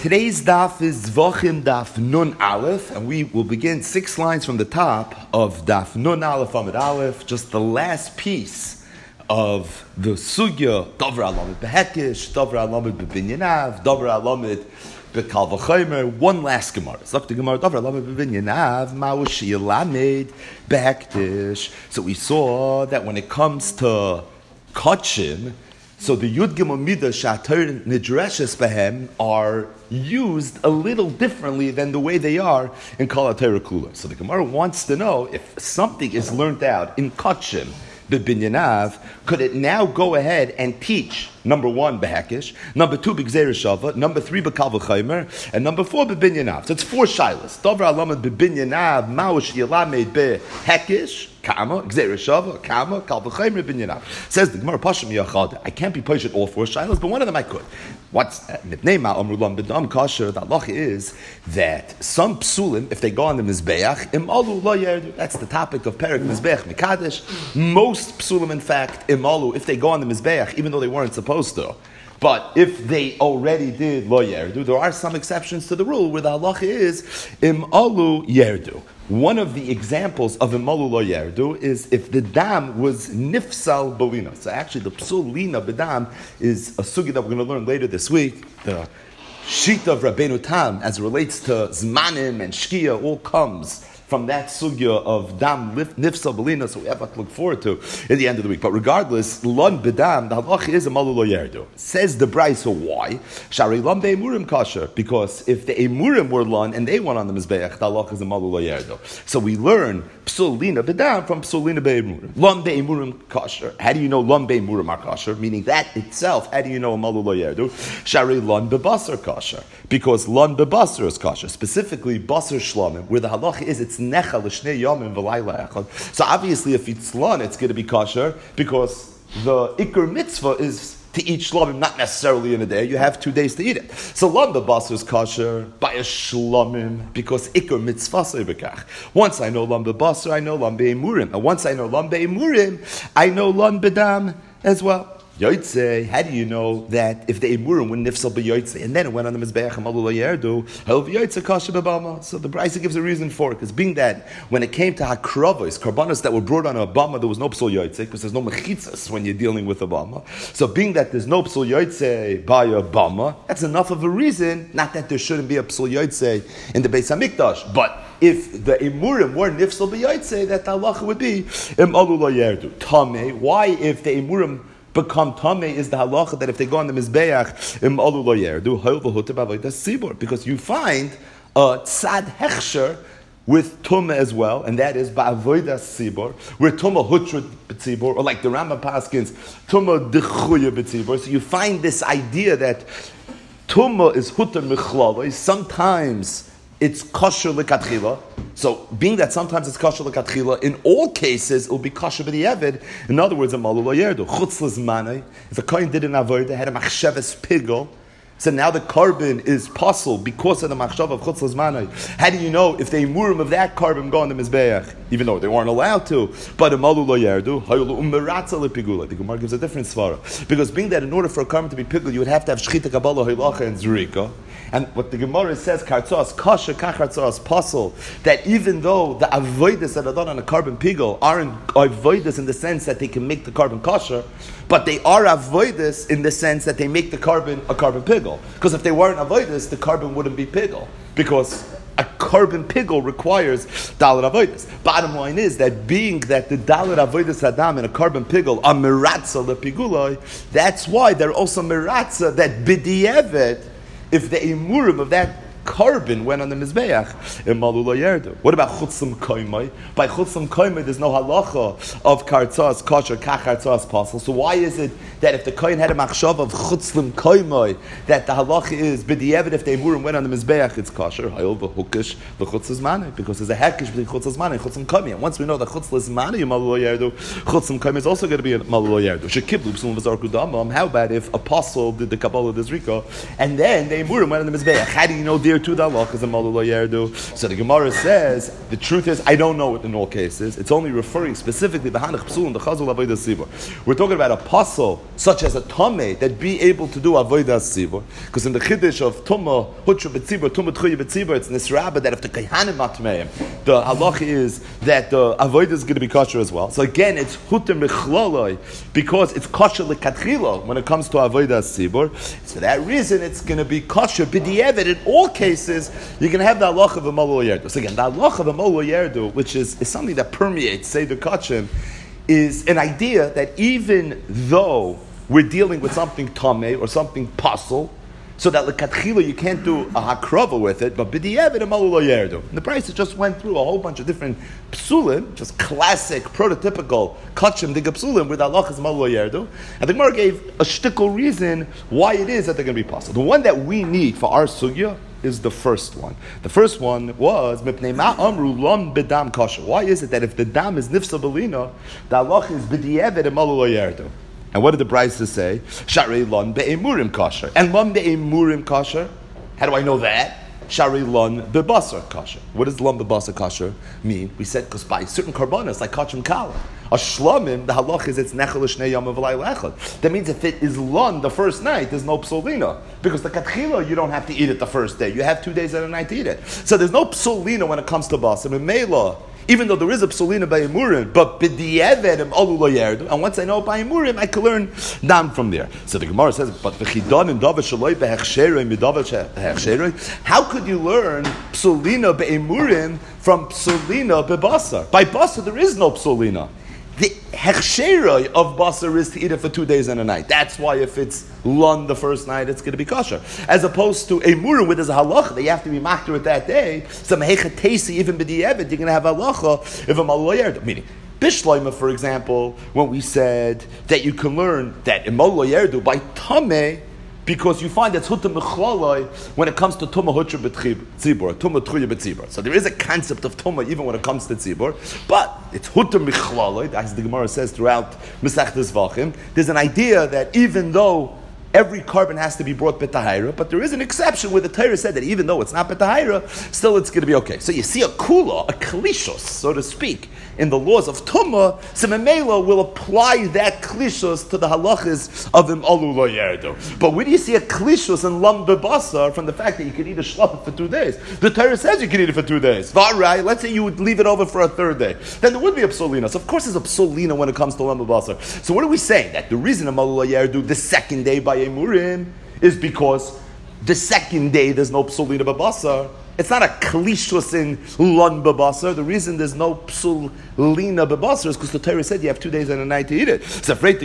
Today's daf is Zvachim Daf Nun Aleph, and we will begin 6 lines from the top of Daf Nun Aleph Amud Aleph, just the last piece of the Sugya, Dover Alamid Behekish, Dover Alamid Bebinyanav, Dover Alamid Bekal V'chomer, one last Gemara. Zok the Gemara, Dover Alamid Bebinyanav, Ma'ushi Alamid Behektish. So we saw that when it comes to Kachim, so the Yud Gimel Midah Shater Nidreshes Behem are used a little differently than the way they are in Kol HaTorah Kula. So the Gemara wants to know if something is learned out in Kachim, Bebinyanav, could it now go ahead and teach, number 1, Behekish, number 2, B'Gzeir Shava, number 3, B'Kal V'chomer, and number 4, Bebinyanav. So it's 4 shilas. Dover Alamad Bebinyanav, Ma'ush Yelamed Behekish, Kama, Gzeir Shava, Kama, Kal V'chomer, Bebinyanav. Says the Gemara, Pashim Yachad, I can't be pushed all 4 shilas, but one of them I could. What's Nipnei Ma'amrulam B'dam Kasher, the halacha is that some psulim, if they go on the Mizbeach, Imalu Lo Yerdu. That's the topic of Perek Mizbeach Mekadesh. Most psulim, in fact, Imalu, if they go on the Mizbeach, even though they weren't supposed to. But if they already did Lo Yerdu, there are some exceptions to the rule where the halacha is Imalu Yerdu. One of the examples of Imalu Lo Yerdu is if the dam was Nifsal Bolina. So actually the Psulina B'dam is a sugi that we're going to learn later this week. The sheet of Rabbeinu Tam, as it relates to Zmanim and Shkia, all comes from that sugya of dam nifsa belina, so we have to look forward to at the end of the week. But regardless, lon bedam, the halach is a malu lo yerdu. Says the Brisa, why? Shari lon be'emurim kasher, because if the emurim were lon and they went on the mizbeach, the halach is a malu lo yerdu. So we learn psulina bedam from psulina be'emurim. Lon be'emurim kasher. How do you know lon be'emurim are kasher? Meaning that itself, how do you know a malu lo yerdu? Shari lon bebasar kasher, because lon bebasar is kasher. Specifically, basar shlamim, where the halach is it's nechal l'shnei yomim v'layla echad. So obviously, if it's lon, it's going to be kosher because the ikr mitzvah is to eat shlamim, not necessarily in a day. You have 2 days to eat it. So lon b'basar is kosher by a shlamim because ikr mitzvah sebekach. Once I know lon b'basar, I know lon be'emurim, and once I know lon be'emurim, I know lon bedam as well. Yotzei, how do you know that if the emurim were nifsal b'yotzei and then it went on the mizbeach amalu lo yerdu, hel v'yotzei kasher b'bama? So the Brisa gives a reason for it, because being that when it came to hakravos, karbanos that were brought on a bama, there was no psul yotzei because there's no mechitzas when you're dealing with a bama. So being that there's no psul yotzei by a bama, that's enough of a reason. Not that there shouldn't be a psul yotzei in the Beis Hamikdash, but if the emurim were nifsal b'yotzei, that the halacha would be amalu lo yerdu. Tamei, why if the emurim become tamei is the halacha that if they go on the mizbeach im alu lo yerdu hol v'huter b'avodas tzibur, because you find a tzad hechsher with tumah as well, and that is ba'avodas tzibur, where tumah hutra b'tzibur, or like the Rambam paskins tumah dechuya b'tzibur. So you find this idea that tumah is huter michlala. Sometimes it's kosher l'katchila. So, being that sometimes it's kosher l'katchila, in all cases it will be kosher b'di'evid. In other words, a malu lo yerdu. Chutz l'zmanei. If a kohen did an avodah, had a machsheves pigel, so now the carbon is possible because of the machshav of chutz l'zmanei. How do you know if the emurim of that carbon go on the mizbeach, even though they weren't allowed to? But a malu lo yerdu, hayulu umeratza lepigula. The Gemara gives a different svara, because being that in order for a carbon to be pigul, you would have to have shchita kabbalah hilacha and zurika. And what the Gemara says, kartzos kasher kachartzos pasul, that even though the avodas that are done on a carbon pigul aren't avodas in the sense that they can make the carbon kosher, but they are avodas in the sense that they make the carbon a carbon pigul. Because if they weren't avodas, the carbon wouldn't be pigul, because a carbon pigul requires dalet avodas. Bottom line is that being that the dalet avodas adam and a carbon pigul are miratza lepiguloi, that's why they're also miratza that b'di'evet, if the emurim of that carbon went on the mizbeach, imalu lo yerdu. What about chutzim koimai? By chutzim koimai, there's no halacha of kartzas kosher kachartzas pasul. So why is it that if the kohen had a machshav of chutzim koimai, that the halacha is b'di'evet if the emurim went on the mizbeach, it's kosher? Hayol v'hukish v'chutzim zmanei, because there's a hekish between chutzim zmanei and chutzim koimai. And once we know that chutzim zmanei imalu lo yerdu, chutzim koimai is also going to be imalu lo yerdu. Shekiblu b'sum v'zarku damam. How about if a pasul did the kabbalah d'zrika and then the emurim went on the mizbeach? How do you know adhere to the halachas of Malu Lo Yerdu. So the Gemara says, the truth is, I don't know it in all cases. It's only referring specifically to Hanach Psul and the Chazal Avodah Tzibur. We're talking about a puzzle such as a Tomei that be able to do Avodah Tzibur. Because in the Chiddush of Tumah, Hutra B'Tzibur, Tumah Tchuya B'Tzibur, it's Nisrabah that if the Kayhanim Matmeim, the halacha is that the Avodah is going to be kosher as well. So again, it's Hutra Mechloloi, because it's kosher l'katchila when it comes to Avodah Tzibur. So for that reason, it's going to be kosher b'di'evet. In all cases, you're going to have the halacha of a Malu Lo Yerdu. So again, the halacha of a Malu Lo Yerdu, which is something that permeates Seder Kachim, is an idea that even though we're dealing with something tameh or something pasul, so that l'katchila you can't do a hakrava with it, but b'di'evet a Malu Lo Yerdu. And the price just went through a whole bunch of different psulim, just classic, prototypical kachim diga psulim with halachas Malu Lo Yerdu. And the Gemara gave a shtickle reason why it is that they're going to be pasul. The one that we need for our sugya is the first one. The first one was mipnei ma amru lam bedam kosher. Why is it that if the dam is nifsa belina, the halacha is b'di'evet a Malu Lo Yerdu? And what did the Brisa say? Sharei lon be'emurim kosher. And lon be'emurim kosher, how do I know that? Sharei lon be'basar kosher. What does lon be'basar kosher mean? We said because by certain karbanas, like kachim kala, a shlamim, the halach is it's nechel shnei yom v'lay lechad. That means if it is lon the first night, there's no psolina. Because the katchila, you don't have to eat it the first day. You have 2 days and a night to eat it. So there's no psolina when it comes to basar. And mela, even though there is a psolina by emurim, but b'di'evet im Malu Lo Yerdu, and once I know by emurim, I can learn dam from there. So the Gemara says, but v'chidon and davar shaloi behechsheroi midavar hechsheroi. How could you learn psolina be'emurim from psolina be'basar? By basar, there is no psolina. The hechsheroi of basar is to eat it for 2 days and a night. That's why if it's lun the first night, it's going to be kosher. As opposed to emurim, where there's a halacha that you have to be makter it that day. Some hechatesi, even b'di'evet, you're going to have halacha if a Malu Lo Yerdu. Meaning, Bishloima, for example, when we said that you can learn that in Malu Lo Yerdu by tameh, because you find that's hutam mechlalai when it comes to tumah hutra b'tzibur, tumah tchuya b'tzibur. So there is a concept of tumah even when it comes to tzibur, but it's hutam mechlalai, as the Gemara says throughout Masechtas Vachim. There's an idea that even though every carbon has to be brought b'tahira, but there is an exception where the Torah said that even though it's not b'tahira, still it's going to be okay. So you see a kula, a klishos, so to speak, in the laws of Tumah, so Memela will apply that klishos to the halachas of Im Malu Lo Yerdu. But when you see a klishos in lam bebasar from the fact that you can eat a shlapah for 2 days, the Torah says you can eat it for 2 days. Varai, let's say you would leave it over for a third day, then there would be a psolina. So of course there's a psolina when it comes to lam bebasar. So what are we saying? That the reason Im Malu Lo Yerdu the second day by emurim is because the second day there's no psolina bebasar. It's not a klishus in lun bebasar. The reason there's no psulina bebasar is because the Torah said you have 2 days and a night to eat it. So the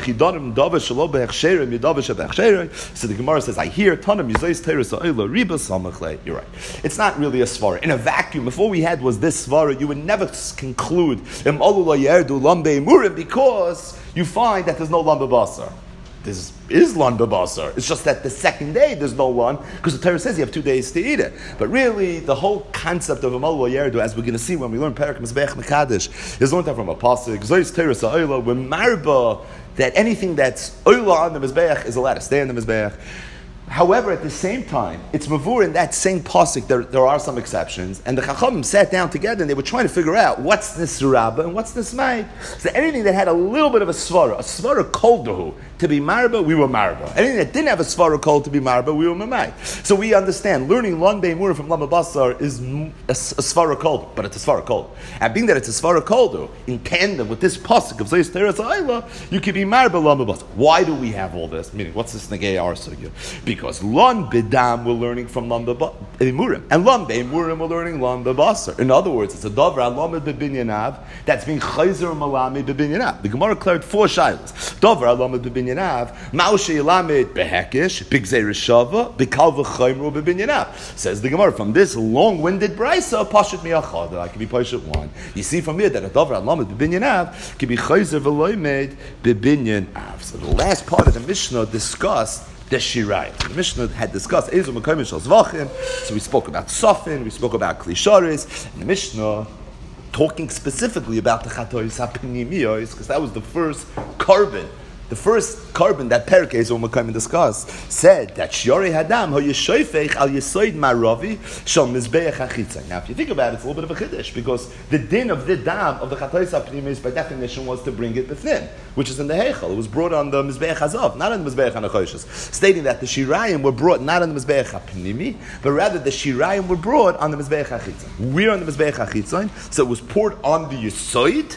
Gemara says, I hear tanam yizayis Torah sa'ila riba samachle. You're right. It's not really a svara. In a vacuum, if all we had was this svara, you would never conclude im Malu Lo Yerdu lam be'emurim because you find that there's no lun bebasar. This is lun bebasar. It's just that the second day there's no lun because the Torah says you have 2 days to eat it. But really, the whole concept of a Malu Lo Yerdu, as we're going to see when we learn Perek Mizbeach Mekadesh, is learned from a pasuk. Zois Torah sa'oila when marba that anything that's oila on the Mizbeach is allowed to stay on the Mizbeach. However, at the same time, it's mavur in that same pasuk. There are some exceptions, and the Chachamim sat down together and they were trying to figure out what's this rabba and what's this may. So anything that had a little bit of a svara koldahu to be marba, we were marba. Anything that didn't have a svara kol to be marba, we were mamai. So we understand learning lon be'emura from lama basar is a svara kol, but it's a svara kol. And being that it's a svara koldu, in tandem with this pasuk of Zayis Teres Ha'ila, you can be marba lama basar. Why do we have all this? Meaning, what's this negay our sugya? Because lon bedam we're learning from lon be'emurim, and lon be'emurim we're learning lon be'basar. In other words, it's a davar alamed be'binyanav that's being chayzer malami be'binyanav. The Gemara declared 4 shilas. Davar alamed be'binyanav, ma'ushe yelamed behekish, bigzei rishava, b'kal v'chaymru be'binyanav. Says the Gemara, from this long-winded brisa, pashat mi'achad, I can be pashat one. You see from here that a davar alamed be'binyanav can be chayzer v'loimed be'binyanav. So the last part of the Mishnah discussed the Shirai. The Mishnah had discussed Ezu Mekoyim Shal Zvachim, so we spoke about Sofin, we spoke about Klisharis, and the Mishnah talking specifically about the Chatois HaPnimiyos, because that was the first carbon The first carbon that Perkei when we come and discuss said that Shiori Hadam ho yeshoifech al yesoid maravi shal mizbeach hachitzon. Now, if you think about it, it's a little bit of a chiddush because the din of the dam of the chatayis hapnimis by definition was to bring it b'thin, which is in the heichal. It was brought on the mizbeach hazav, not on the mizbeach hanachoshes, stating that the shirayim were brought not on the mizbeach hapnimi, but rather the shirayim were brought on the mizbeach hachitzon. We're on the mizbeach hachitzon, so it was poured on the yesoid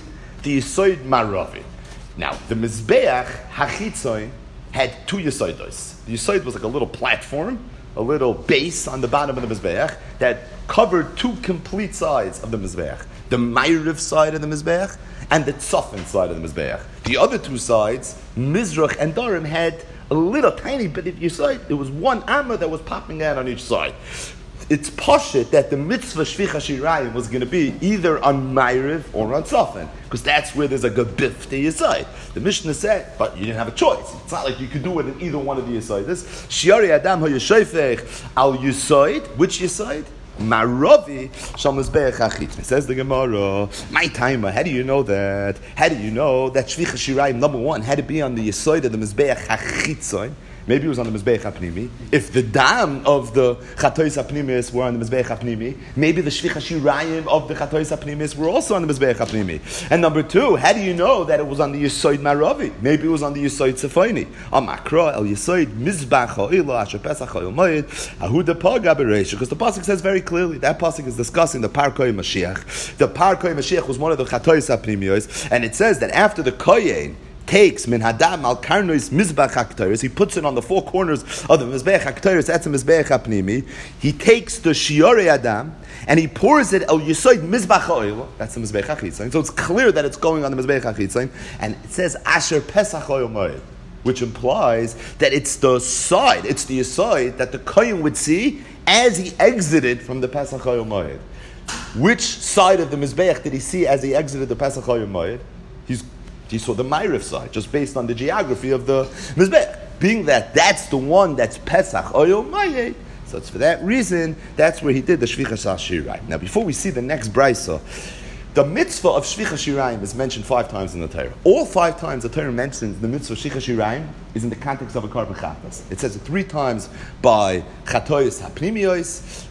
maravi. Now, the Mizbeach Hachitzoin had two Yesoidos. The Yesoid was like a little platform, a little base on the bottom of the Mizbeach that covered two complete sides of the Mizbeach. The Ma'ariv side of the Mizbeach and the Tzofin side of the Mizbeach. The other two sides, Mizrach and Dorim, had a little tiny bit of Yesoid. There was one Amma that was popping out on each side. It's poshut that the mitzvah shvicha shirayim was going to be either on Ma'ariv or on Tzofin, because that's where there's a gebif to Yesod. The Mishnah said, but you didn't have a choice. It's not like you could do it in either one of the Yesoides. Shiori Adam ho yeshayfech al Yesod, which Yesod? Maravi shal mizbeach hachitz. Says the Gemara, my timer, how do you know that? How do you know that shvicha shirayim, number one, had to be on the Yesod of the mizbeach hachitzoin? Maybe it was on the Mizbeach HaPnimi. If the dam of the Chatois HaPnimis were on the Mizbeach HaPnimi, maybe the Shvicha Shirayim of the Chatois HaPnimis were also on the Mizbeach HaPnimi. And number two, how do you know that it was on the Yesoid Maravi? Maybe it was on the Yesoid Tzefoni. Amakra el Yesoid Mizbach Ha'ila Asher Pesach Ha'il Moed Ahuda Paga Bereisha. Because the pasuk says very clearly, that pasuk is discussing the Parkoi Mashiach. The Parkoi Mashiach was one of the Chatois HaPnimiyos, and it says that after the Koyen takes min hadam al karnois mizbach haktoris, he puts it on the four corners of the mizbech haktoris, that's a mizbech hapnimi. He takes the shiore adam and he pours it el yisoid mizbach oil, that's the mizbech hachitzon. So it's clear that it's going on the mizbech hachitzon, and it says asher pesach oil moed, which implies that it's the side, it's the yisoid that the kohen would see as he exited from the pesach oil moed. Which side of the mizbech did he see as he exited the pesach oil moed? He saw the Ma'ariv side, just based on the geography of the Mizbech. Being that that's the one that's Pesach, Oyo Mayeh. So it's for that reason, that's where he did the Shvicha Shirayim. Now, before we see the next brisa, the mitzvah of Shvicha Shirayim is mentioned 5 times in the Torah. All 5 times the Torah mentions the mitzvah of Shvicha Shirayim is in the context of a Karban Chatas. It says it 3 times by Chatois HaPnimiyos,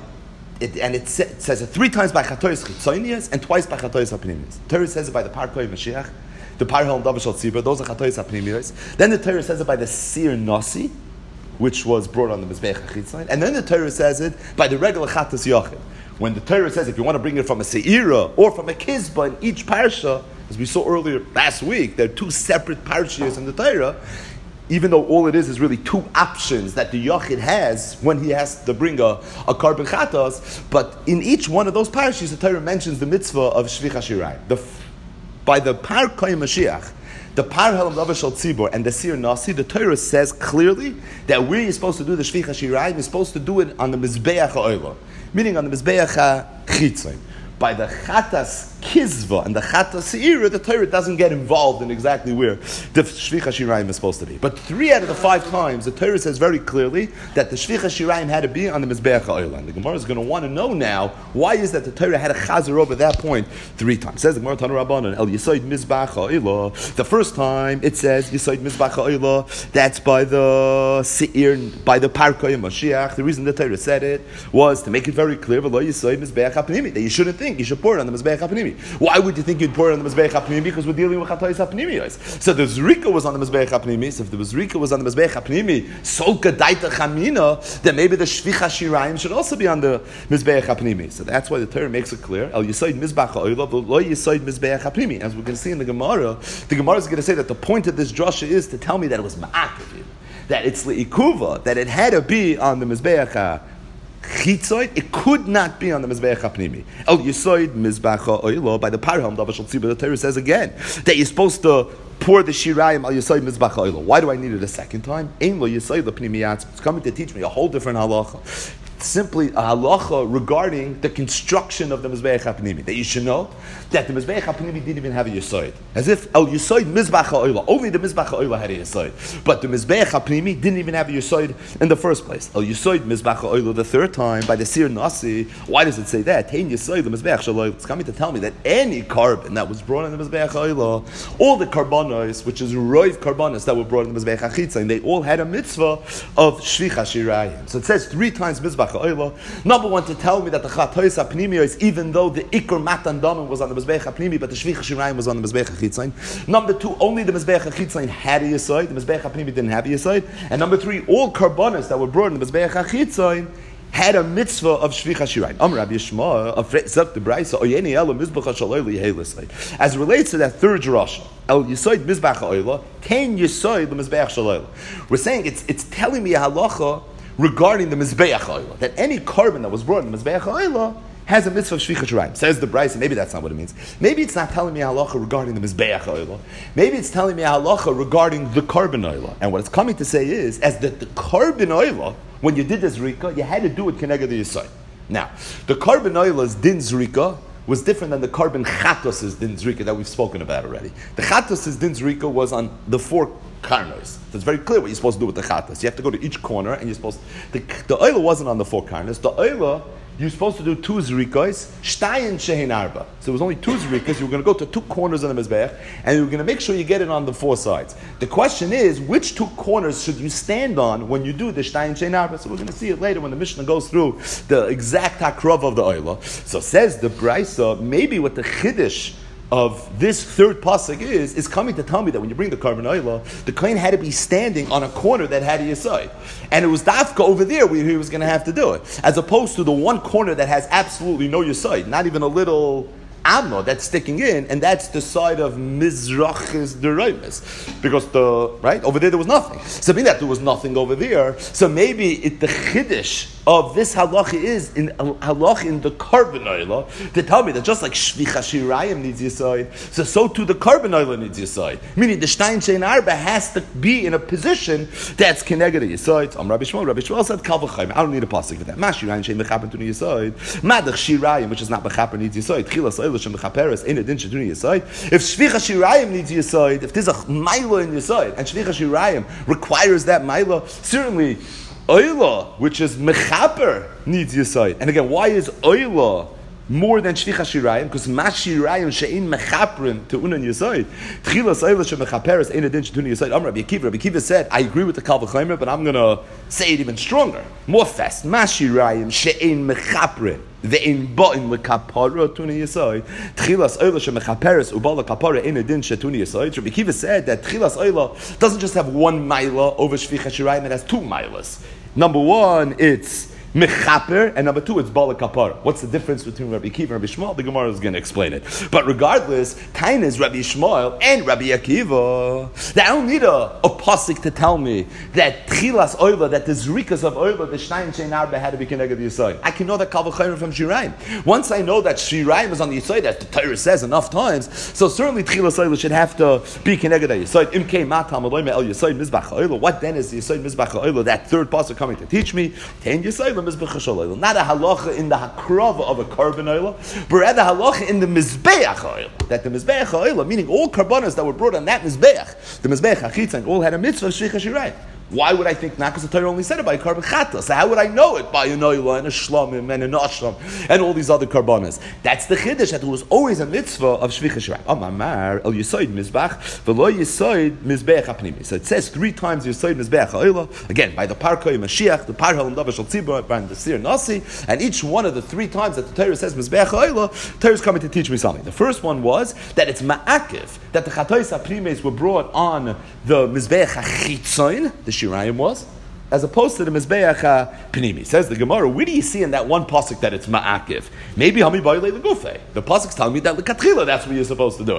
it says it 3 times by Chatois Chitzonius and twice by Chatois HaPnimiyos. The Torah says it by the Parkoi Mashiach, the Parhel and Davashal Tzibur, those are Chatois HaPnimiyos. Then the Torah says it by the Sir Nasi, which was brought on the Mizbeach HaChitzon. And then the Torah says it by the regular Chatas Yochid. When the Torah says if you want to bring it from a Seira or from a Kizba in each parsha, as we saw earlier last week, there are 2 separate parshas in the Torah, even though all it is really 2 options that the Yochid has when he has to bring a Karban Chatas, but in each one of those parshas, the Torah mentions the mitzvah of Shvicha Shirayim. By the Par Koyim Mashiach, the Par Helam Davashal Tzibur, and the Sir Nasi, the Torah says clearly that where you're supposed to do the Shvicha Shirayim, you're supposed to do it on the Mizbeach HaOyla, meaning on the Mizbeach HaChitzon. By the Chatas Kizva and the Chatas Seira, the Torah doesn't get involved in exactly where the Shvicha Shirayim is supposed to be. But 3 out of the 5 times, the Torah says very clearly that the Shvicha Shirayim had to be on the Mizbeach HaOyla. And the Gemara is going to want to know now, why is that the Torah had a chazer over that point 3 times? It says the Gemara Tanu Rabbanan, El Yisoid Mizbeach HaOyla. The first time it says Yisoid Mizbeach HaOyla, that's by the Seir, by the Parkoi Mashiach. The reason the Torah said it was to make it very clear, V'lo Yisoid Mizbeach HaPnimi, that you shouldn't think you should pour it on the Mizbeach HaPnimi. Why would you think you'd pour it on the Mizbeach HaPnimi? Because we're dealing with Chatois HaPnimiyos. So the Zrika was on the Mizbeach HaPnimi. So if the Zrika was on the Mizbeach HaPnimi, so Gedaita Chamina, then maybe the Shvicha Shirayim should also be on the Mizbeach HaPnimi. So that's why the Torah makes it clear. El Yisoid Mizbeach HaOyla, Lo Yisoid Mizbeach HaPnimi. As we're going to see in the Gemara is going to say that the point of this drasha is to tell me that it was Ma'akav, that it's Le'ikuva, that it had to be on the Mizbeach Chitzoid, it could not be on the Mizbeach HaPnimi. El Yisoid Mizbeach HaOyla, by the Parham Davashal Tzibur, the Torah says again that you're supposed to pour the Shirayim Al Yisoid Mizbeach HaOyla. Why do I need it a second time? Ein Lo Yisoid LaPnimiyatz. It's coming to teach me a whole different halacha. simply a halacha regarding the construction of the Mizbeach HaPnimi. That you should know that the Mizbeach HaPnimi didn't even have a Yesod. As if El Yesod Mizbach HaOyla, only the Mizbach HaOyla had a Yesod. But the Mizbeach HaPnimi didn't even have a Yesod in the first place. El Yesod Mizbach HaOyla the third time by the Sir Nasi. Why does it say that? Tein Yesod the Mizbeach HaOyla. It's coming to tell me that any carbon that was brought in the Mizbeach HaOyla, all the carbonos, which is Roiv carbonos that were brought in the Mizbeach HaChitzon, they all had a mitzvah of Shvicha Shirayim. So it says 3 times Mizbach HaOyla. Number one, to tell me that the Chatois HaPnimi is, even though the Iker Matan Damim was on the Mizbeach HaPnimi, but the Shvicha Shirayim was on the Mizbeach HaChitzon. Number 2, only the Mizbeach HaChitzon had a Yesod, the Mizbeach HaPnimi didn't have a Yesod. And number 3, all carbonos that were brought in the Mizbeach HaChitzon had a mitzvah of Shvicha Shirayim. Rabbi Yishmael of Zek the Braisa Oyeni Elo Mizbach HaShalayli Yehelisay. As it relates to that third drasha, El Yesod Mizbach HaOyla, Kein Yesod the Mizbeach Shalayla. We're saying it's telling me a halacha regarding the Mizbeach HaOyla, that any carbon that was brought in the Mizbeach HaOyla has a mitzvah of Shvicha Shirayim. Says the Braisa, maybe that's not what it means. Maybe it's not telling me a halacha regarding the Mizbeach HaOyla. Maybe it's telling me a halacha regarding the carbon oila. And what it's coming to say is, as that the carbon oila, when you did the zrika, you had to do it keneged the Yesod. Now, the carbon oila's din zrika was different than the carbon chatos' din zrika that we've spoken about already. The chatos' din zrika was on the 4 karnos. So it's very clear what you're supposed to do with the chatos. You have to go to each corner, and you're supposed to, the oila wasn't on the 4 karnos. The oila, you're supposed to do 2 zrikos, shtayin shehin arba. So it was only 2 zrikas. You were going to go to 2 corners of the mizbeach, and you were going to make sure you get it on the 4 sides. The question is, which 2 corners should you stand on when you do the shtayin shehin arba? So we're going to see it later when the Mishnah goes through the exact hakrav of the oila. So says the Braisa, maybe what the chiddush of this third pasuk is coming to tell me that when you bring the carbon oila, the kohen had to be standing on a corner that had a yesod, and it was dafka over there where he was going to have to do it, as opposed to the one corner that has absolutely no yesod, not even a little amno that's sticking in, and that's the side of mizrachis deraimis, because over there was nothing. So being that there was nothing over there, so maybe the chiddush of this halacha is in halacha in the carbon oila to tell me that just like shvicha shirayim needs yesod, so too the carbon oila needs yesod. Meaning the shtayin shein arba has to be in a position that's keneged yesod. Rabbi Shmuel said kal v'chayim. I don't need a pasuk for that. Ma shirayim shein mechaper to yesod. Madach shirayim, which is not mechaper, needs yesod. Chilas oila shem mechaperes in addition to yesod. If shvicha shirayim needs yesod, if there's a maila in yesod and shvicha shirayim requires that maila, certainly oila, which is mechaper, needs yesod. And again, why is oila more than shvicha shirayim? Because mashirayim she'in mechaprim to unan yesod. Tchilas oila shemechaperes in addition to unan yesod. Rabbi Akiva said, I agree with the Kal V'chomer, but I'm going to say it even stronger, more fast. Mashirayim she'in mechaprim ve'in ba'in lekapara tuni yesod. Tchilas oila shemechaperes ubala kapara in addition to unan yesod. Rabbi Akiva said that tchilas oila doesn't just have 1 maila over shvicha shirayim; it has 2 mailas. Number 1, it's mechaper, and number 2, it's bala kapara. What's the difference between Rabbi Akiva and Rabbi Shmuel? The Gemara is going to explain it. But regardless, Tain is Rabbi Shmuel and Rabbi Akiva. I don't need a pasuk to tell me that tchilas oila, that the zrikas of oila, the shnayin shein arba had to be connected to Yisrael. I can know that kal v'chayim from Shirayim. Once I know that Shirayim is on the Yisrael, as the Torah says enough times, so certainly tchilas oila should have to be connected to Yisrael. Imkei matam aloyme el Yisrael mizbach oila. What then is the Yisrael mizbach oila? That third pasuk coming to teach me. Tain Yisrael. Not a halacha in the hakrava of a carbon oil, but rather halacha in the mizbeach oil. That the mizbeach oil, meaning all carbonos that were brought on that mizbeach, the mizbeach hachitzan, all had a mitzvah of shvicha shirayim. Why would I think not? Because the Torah only said it by carbon chata. So how would I know it by an oila and a shlamim and an ashram and all these other carbonas? That's the chiddush, that it was always a mitzvah of shvicha shirayim. Amar el yisoid mizbach v'lo yisoid mizbeach hapnimi. So it says 3 times yisoid mizbeach ha'oila. Again, by the parkoi Mashiach, the parhal and davar shel tzibur, by the Sir Nasi, and each one of the 3 times that the Torah says mizbeach ha'oila, the Torah is coming to teach me something. The first one was that it's ma'akiv, that the chatois ha'primes were brought on the mizbeach ha'chitzoin, the Shirayim was, as opposed to the Mizbeach HaPnimi. Says the Gemara, where do you see in that one pasuk that it's ma'akiv? Maybe Hami Baile the Gufay. The pasuk's telling me that l'katchila, that's where you're supposed to do it.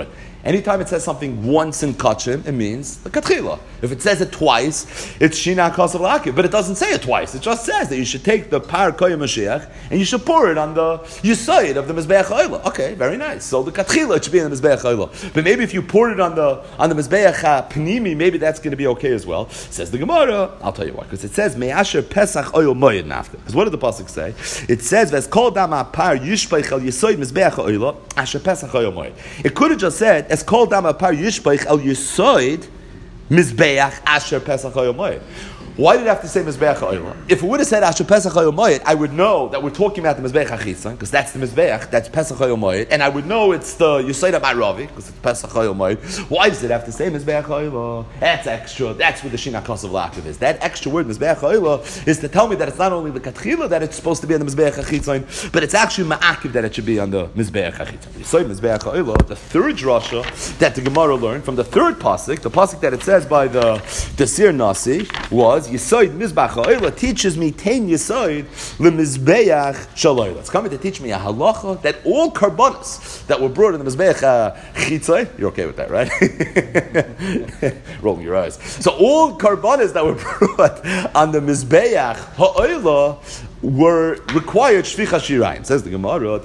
Anytime it says something once in Kachim, it means the Katchila. If it says it twice, it's Shina Kasav Lakiv. But it doesn't say it twice. It just says that you should take the Par Koyim Mashiach and you should pour it on the Yisayid of the Mizbeach Oila. Okay, very nice. So the Katchila, it should be in the Mizbeach Oila. But maybe if you pour it on the Mizbeach Pnimi, maybe that's going to be okay as well. Says the Gemara, I'll tell you why. Because it says, Me'asher Pesach Oil Moyed Nafka. Because what did the Pasuk say? It says, Ves Kol Dama Par Yishpaich El Yisayid Mizbeach Oila, Asher Pesach Oil Moyed. It could have just said, Es Kol Dama Par Yishpaich El Yisayid Mizbeach Asher Pesach Oil Moyed. Why did it have to say Mizbeach Ha'olah? If it would have said Asher Pesach Ha'olah Moed, I would know that we're talking about the Mizbeach HaChitzon, because that's the Mizbeach, that's Pesach Ha'olah Moed, and I would know it's the Yisayda Ma'ravi, because it's Pesach Ha'olah Moed. Why does it have to say Mizbeach Ha'olah? That's extra. That's what the Shina Kosav Lakiv is. That extra word, Mizbeach Ha'olah, is to tell me that it's not only the Katchila that it's supposed to be on the Mizbeach HaChitzon, but it's actually Ma'akiv that it should be on the Mizbeach HaChitzon. Yisayda Mizbeach Ha'olah, the third drasha that the Gemara learned from the third pasuk, the pasuk that it says by the Sir Nasi, was Yisayda Mizbeach Ha'olah teaches me Tein Yisoid LeMizbeach Shaloyla. It's coming to teach me a halacha that all karbanos that were brought in the Mizbeach Chitzay, you're okay with that, right? Rolling your eyes. So all karbanos that were brought on the Mizbeach Ha'olah were required shvicha shirayim. Says the Gemara,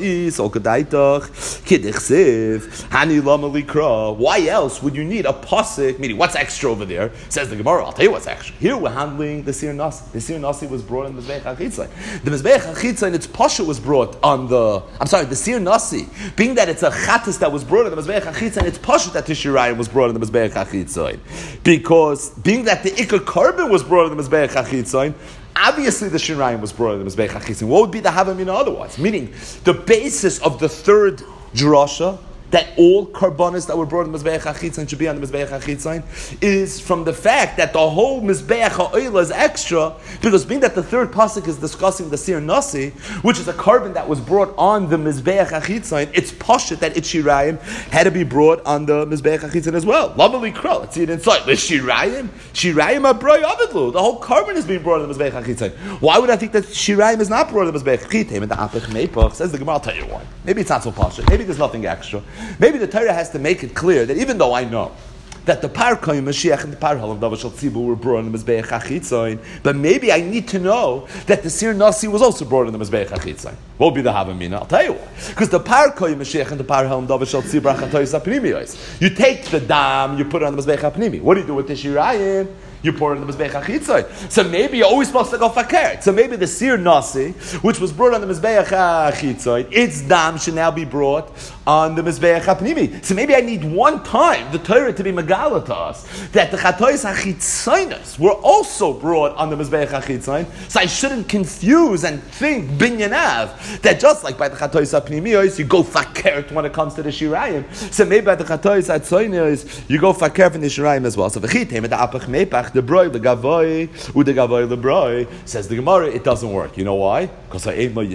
why else would you need a pasuk? Meaning, what's extra over there? Says the Gemara, I'll tell you what's extra. Here we're handling the Sir Nasi. The Sir Nasi was brought in the Mizbeach HaChitzai. The Mizbeach HaChitzai and its pasha was brought on the Sir Nasi, being that it's a chatas that was brought in the Mizbeach HaChitzai, and it's pasha that the shirayim was brought in the Mizbeach HaChitzai. Because being that the ikar carbon was brought in the Mizbeach HaChitzai, obviously the Shirayim was brought in the Mizbeach HaChitzon. What would be the Havamina otherwise? Meaning, the basis of the third drasha, that all karbanos that were brought in the Mizbeach HaChitzon should be on the Mizbeach HaChitzon, is from the fact that the whole Mizbeach HaOila is extra, because being that the third pasuk is discussing the Sir Nasi, which is a carbon that was brought on the Mizbeach HaChitzon, it's pashut that its Shirayim had to be brought on the Mizbeach HaChitzon as well. Lamali Kro, let's see it inside. The Shirayim Abroi Avidlu, the whole carbon is being brought on the Mizbeach HaChitzon. Why would I think that Shirayim is not brought on the Mizbeach HaChitzon? And the Apech Meipach says the Gemara, I'll tell you why. Maybe it's not so pashut. Maybe there's nothing extra. Maybe the Torah has to make it clear that even though I know that the Par Koyim Mashiach and the Par Halam Davashal Tzibur were brought in the Mizbeach HaChitzon, but maybe I need to know that the Sir Nasi was also brought in the Mizbeach HaChitzon. What will be the Havamina? I'll tell you why. Because the Par Koyim Mashiach and the Par Halam Davashal Tzibur Achatoyis HaPnimiyos. You take the dam, you put it on the Mizbeach HaPnimi. What do you do with the Shirayim? You pour it in the Mizbeach HaChitzon. So maybe you're always supposed to go fakir. So maybe the Sir Nasi, which was brought on the Mizbeach HaChitzon, its dam should now be brought on the Mizbeach HaPnimi. So maybe I need one time the Torah to be megala to us that the Chatois HaChitzonos were also brought on the Mizbeach HaChitzon. So I shouldn't confuse and think binyanav that just like by the Chatois HaPnimiyos you go fakir when it comes to the Shirayim. So maybe by the Chatois HaTzonos you go fakir from the Shirayim as well. So v'chitem the apach meipach the broi the gavoy u the gavoy the broi, says the Gemara, it doesn't work. You know why? Because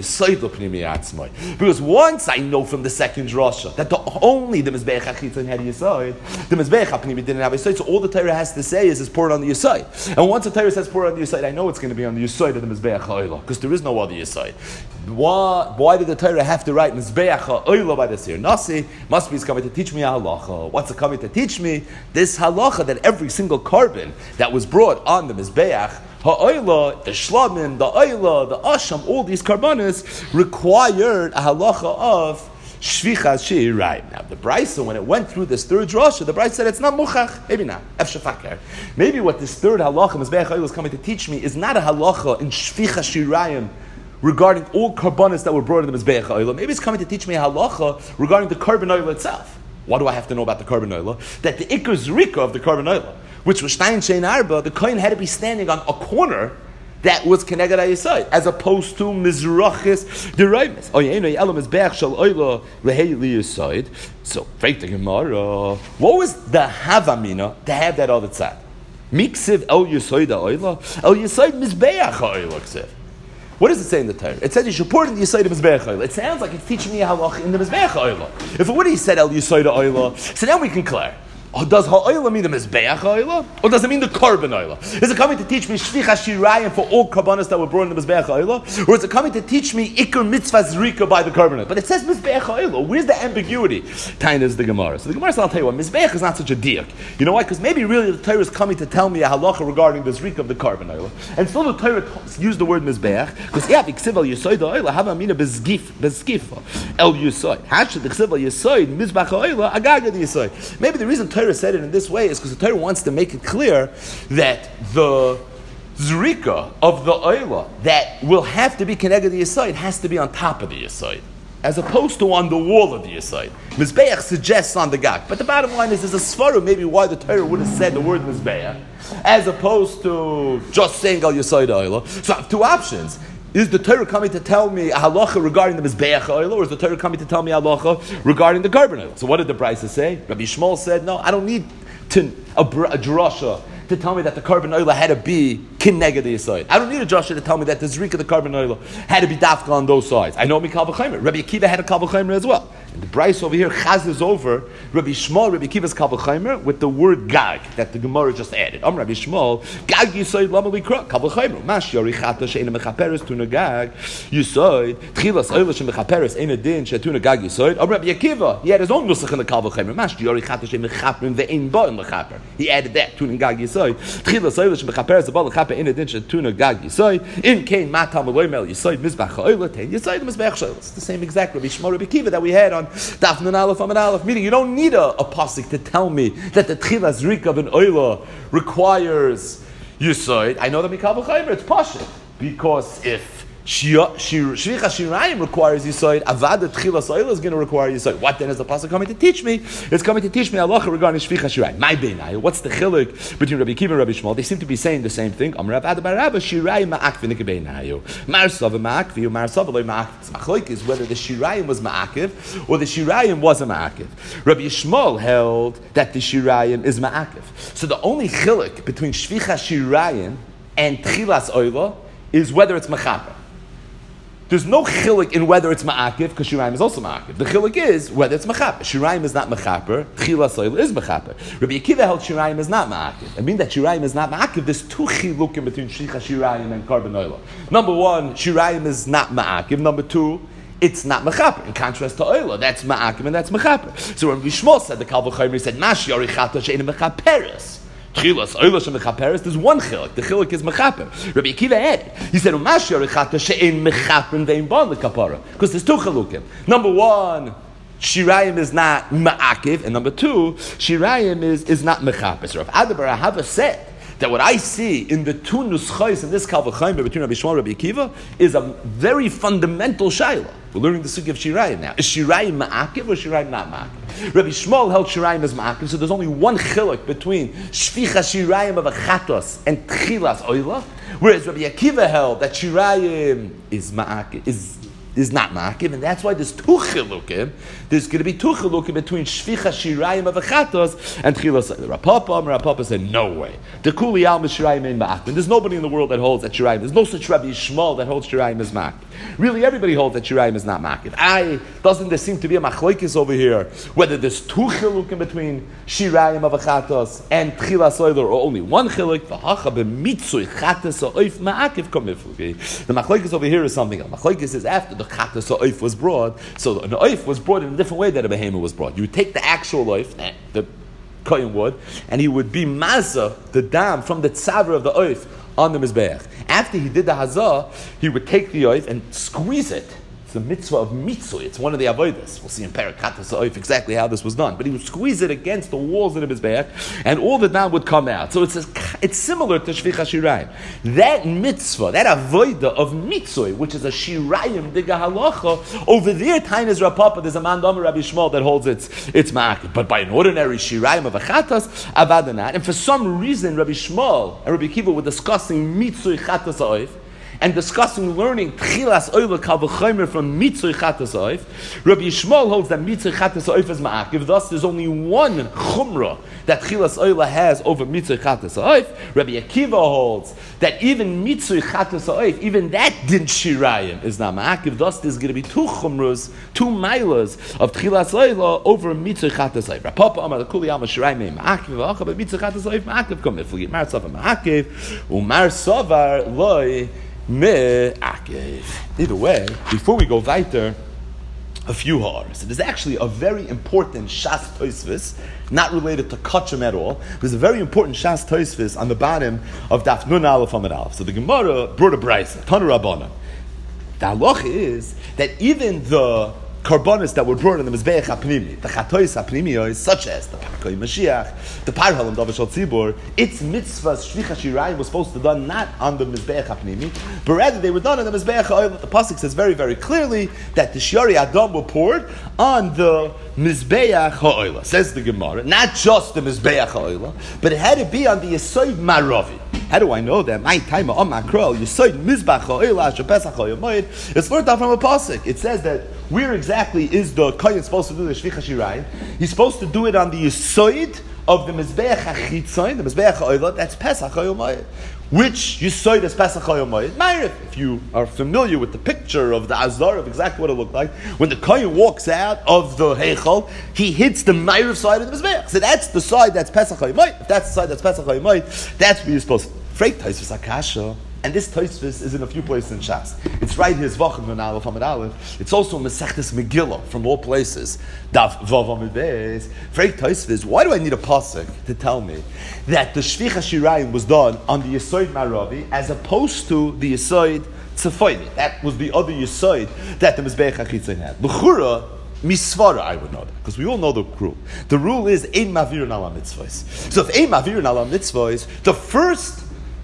once I know from the second drasha that only the Mizbeach HaChitzon had a Yisod, the Mizbeach HaPnimi didn't have a Yisod, so all the Torah has to say is pour it on the Yisod. And once the Torah says pour it on the Yisod, I know it's going to be on the Yisod of the Mizbeach HaOila, because there is no other Yisod. Why did the Torah have to write Mizbeach HaOila by the Sir Nasi? Must be it's coming to teach me a halacha. What's it coming to teach me? This halacha that every single carbon that was brought on the Mizbeach HaOila, the Shlamim, the Oila, the Asham, all these karbanos required a halacha of Shvichas Shirayim. Now the Brisa, when it went through this third drasha, the Brisa said it's not muchach. Maybe not. Efshafakar. Maybe what this third halacha Mizbeach HaOila is coming to teach me is not a halacha in Shvichas Shirayim regarding all karbanos that were brought in the Mizbeach HaOila. Maybe it's coming to teach me a halacha regarding the carbon oil itself. What do I have to know about the carbon oil? That the ikar zrika of the carbon oil, which was Stein Shein Arba, the kohen had to be standing on a corner that was Keneged HaYisod, as opposed to Mizrachis Deraimis. So, fake the Gemara. What was the Havamina to have that other tzad? Miksiv El Yisod HaOila, El Yisod Mizbeach HaOila Ksiv. What does it say in the Torah? It says you should pour it in the Yisod of Mizbeach HaOila. It sounds like it's teaching me a halach in the Mizbeach HaOila. If it would have said El Yisod HaOila, so now we can clear Or does ha'oila mean the mizbeach ha'oila? Or does it mean the korban ha'oila? Is it coming to teach me shvicha shirayim for all korbanos that were brought in the mizbeach ha'oila? Or is it coming to teach me ikar mitzvah zrika by the korban ha'oila? But it says mizbeach ha'oila. Where's the ambiguity? Tain is the Gemara. So the Gemara says, I'll tell you what, mizbeach is not such a diak. You know why? Because maybe really the Torah is coming to tell me a halacha regarding the zrika of the korban ha'oila. And still the Torah used the word mizbeach, because yeah, v'ksiv al yisoid ha'oila, have amina bezgifa el yisoid. Hashad v'ksiv al yisoid, mizbeach ha'oila, agaga the yisoid. Maybe the reason Torah said it in this way is because the Torah wants to make it clear that the zrika of the oila that will have to be connected to the yisoid has to be on top of the yisoid, as opposed to on the wall of the yisoid. Mizbeach suggests on the gag, but the bottom line is there's a svara maybe why the Torah would have said the word mizbeach as opposed to just saying al yisoid oila. So I have two options. Is the Torah coming to tell me a halacha regarding the mizbeach oil, or is the Torah coming to tell me a halacha regarding the korban oil? So what did the Brisa say? Rabbi Shmuel said, no, I don't need a drasha to tell me that the korban oil had to be kineged the yisoid. I don't need a drasha to tell me that the zrika of the korban oil had to be dafka on those sides. I know mikal v'chaymer. Rabbi Akiva had a kal v'chaymer as well. And the Brisa over here chazes over Rabbi Shmuel, Rabbi Akiva's kal v'chaymer with the word gag that the Gemara just added. Rabbi Shmuel, gag yisoid lama likra kal v'chaymer. Mash yori chata she'ena mechaperes tuna gag yisoid tchilas oil she'mechaperes ena din she'tuna gag yisoid. Rabbi Akiva, he had his own nusach in the kal v'chaymer. Mash yori chata she'mechaperin ve'ein ba in lechaper. He added that tuna gag yisoid. Tchilas oil she'mechaperes the ba lechaper ena din she'tuna gag yisoid. In kain matam aloy mel yisoid mizbach ha'oila ten yisoid mizbach ha'oila. It's the same exact Rabbi Shmuel, Rabbi Akiva that we had on Daf Nun Aleph Amud Aleph. Meaning, you don't need a pasuk to tell me that the tchilas zrika of an oila requires yisoid. I know that mikal v'chaymer it's pashut, because if shvicha shirayim requires yisoid, avada tchilas oila is going to require yisoid. What then is the pasuk coming to teach me? It's coming to teach me halacha regarding shvicha shirayim. My beinayu. What's the chiluk between Rabbi Akiva and Rabbi Shmuel? They seem to be saying the same thing. Amar Rav Ada Rabba shirayim ma'akvi nikebeinayu. Marsav ma'akvi, marsav loy ma'akvi. Machlok is whether the shirayim was ma'akiv or the shirayim wasn't ma'akiv. Rabbi Shmuel held that the shirayim is ma'akiv. So the only chiluk between shvicha shirayim and tchilas oila is whether it's mechaper. There's no chiluk in whether it's ma'akiv, because shirayim is also ma'akiv. The chiluk is whether it's mechaper. Shirayim is not mechaper. Tchilas oil is mechaper. Rabbi Akiva held shirayim is not ma'akiv. I mean that shirayim is not ma'akiv. There's two chilukim between shvicha shirayim and korban oil. Number one, shirayim is not ma'akiv. Number two, it's not mechaper. In contrast to oil, that's ma'akiv and that's mechaper. So when Rabbi Shmuel said the kal v'chaymer, he said mash yorichata she'ena mechaperes. There's one chiluk. The chiluk is mechaper. Rabbi Akiva added. He said, because there's two chilukim. Number one, shirayim is not ma'akiv, and number two, shirayim is not mechaper. So Rav Ada bar Ahava said that what I see in the two nuschos in this kal v'chaymer between Rabbi Shmuel and Rabbi Akiva is a very fundamental shayla. We're learning the sugi of shirayim now. Is shirayim ma'akiv or shirayim not ma'akiv? Rabbi Shmuel held shirayim as ma'akiv, so there's only one chiluk between shvicha shirayim of a chatos and tchilas oila, whereas Rabbi Akiva held that shirayim is ma'akiv, is not ma'akiv, and that's why there's two chilukim. There's going to be two chilukim between shvicha shirayim of a chatos and tchilas oila. Rav Papa said, no way. The kuli al shirayim in ma'akiv. There's nobody in the world that holds that shirayim. There's no such Rabbi Shmuel that holds shirayim as ma'akiv. Really, everybody holds that shirayim is not ma'akiv. Doesn't there seem to be a machlokes over here whether there's two chilukim between shirayim of a chatos and tchilas oila, or only one chiluk? V'hacha b'mitzui chatos ha'oif ma'akiv komifluki. The machlokes over here is something else. Machlokes is after the chatos ha'oif was brought. So an oif was brought in a different way that a behemoth was brought. You would take the actual oif, the kohen would, and he would be mazah the dam from the tzavra of the oif on the mizbeach. After he did the hazah, he would take the oif and squeeze it. It's the mitzvah of mitzvah. It's one of the avodas. We'll see in Perikatas Oif exactly how this was done. But he would squeeze it against the walls of the mizbeach, and all the dam would come out. So it's similar to shvicha shirayim. That mitzvah, that avodah of mitzvah, which is a shirayim diga halacha, over there, Tainas Rav Papa, there's a man Rabbi Shmuel that holds it's ma'akiv. But by an ordinary shirayim of a chatas, avadanat. And for some reason, Rabbi Shmuel and Rabbi Akiva were discussing mitzvah chatas oif. and discussing learning Tchilas Oila Kal V'Chomer from Mitzvah Chatas Oif, Rabbi Yishmael holds that Mitzvah Chatas Oif is Ma'akiv. Thus, there's only one Chumrah that Tchilas Oila has over Mitzvah Chatas Oif. Rabbi Akiva holds that even Mitzvah Chatas Oif, even that Din Shirayim is not Ma'akiv. Thus, there's going to be two Chumras, two Mailas of Tchilas Oila over Mitzvah Chatas Oif. Rapapa Amar Kuli Alma Shirayim Ma'akiv, but Mitzvah Chatas Oif Ma'akiv come if we get Mar Savar Ma'akiv, Umar Savar Loi Me'akiv. Either way, before we go weiter, a few ha'aras. It is actually a very important Shas Tosfos, not related to Kachem at all. There's a very important Shas Tosfos on the bottom of Daf Nun Aleph Amud Aleph. So the Gemara brought a brayso, Tanu Rabbanan. The halacha is that even the karbonis that were brought in the Mizbeach HaPnimi, the Chatois HaPnimiyos, such as the Parakoi Mashiach, the Parhalim Davashal Tzibur, its mitzvahs, Shvicha Shirayim, was supposed to be done not on the Mizbeach HaPnimi, but rather they were done on the Mizbeach HaOil. The Pasuk says very, very clearly that the Shiori Adam were poured on the Mizbeach HaOil. Says the Gemara, not just the Mizbeach HaOil, but it had to be on the Yesod Maravi. How do I know that? My time on Makrol, Yesod Mizbeach HaOil, Asher Pesach HaOil Moed. It's learned out from a Pasuk. It says that where exactly is the Kohen supposed to do the Shvicha Shirayim? He's supposed to do it on the Yesod of the Mizbeach HaChitzoin, the Mizbeach HaOil, that's Pesach HaOil Moed. Which Yesod is Pesach HaOil Moed? Ma'ariv. If you are familiar with the picture of the Azar, of exactly what it looked like, when the Kohen walks out of the Heichal, he hits the Ma'ariv side of the Mizbeach. So that's the side that's Pesach HaOil Moed. If that's the side that's Pesach HaOil Moed, that's where you're supposed to. Freik Tosfos Akasha. And this Tosfos is in a few places in Shas. It's right here, Zvachim Nun Aleph Amud Aleph. It's also Masechtas Megillah from all places. Daf Vav Amud Beis. Freik Tosfos, why do I need a pasuk to tell me that the Shvicha Shirayim was done on the Yesod Maravi as opposed to the Yesod Tzefoni? That was the other Yesod that the Mizbeach HaChitzon had. L'chura, Misvara, I would know that, because we all know the rule. The rule is Ein Mavirin Ala Mitzvos. So if Ein Mavirin Ala Mitzvos, the first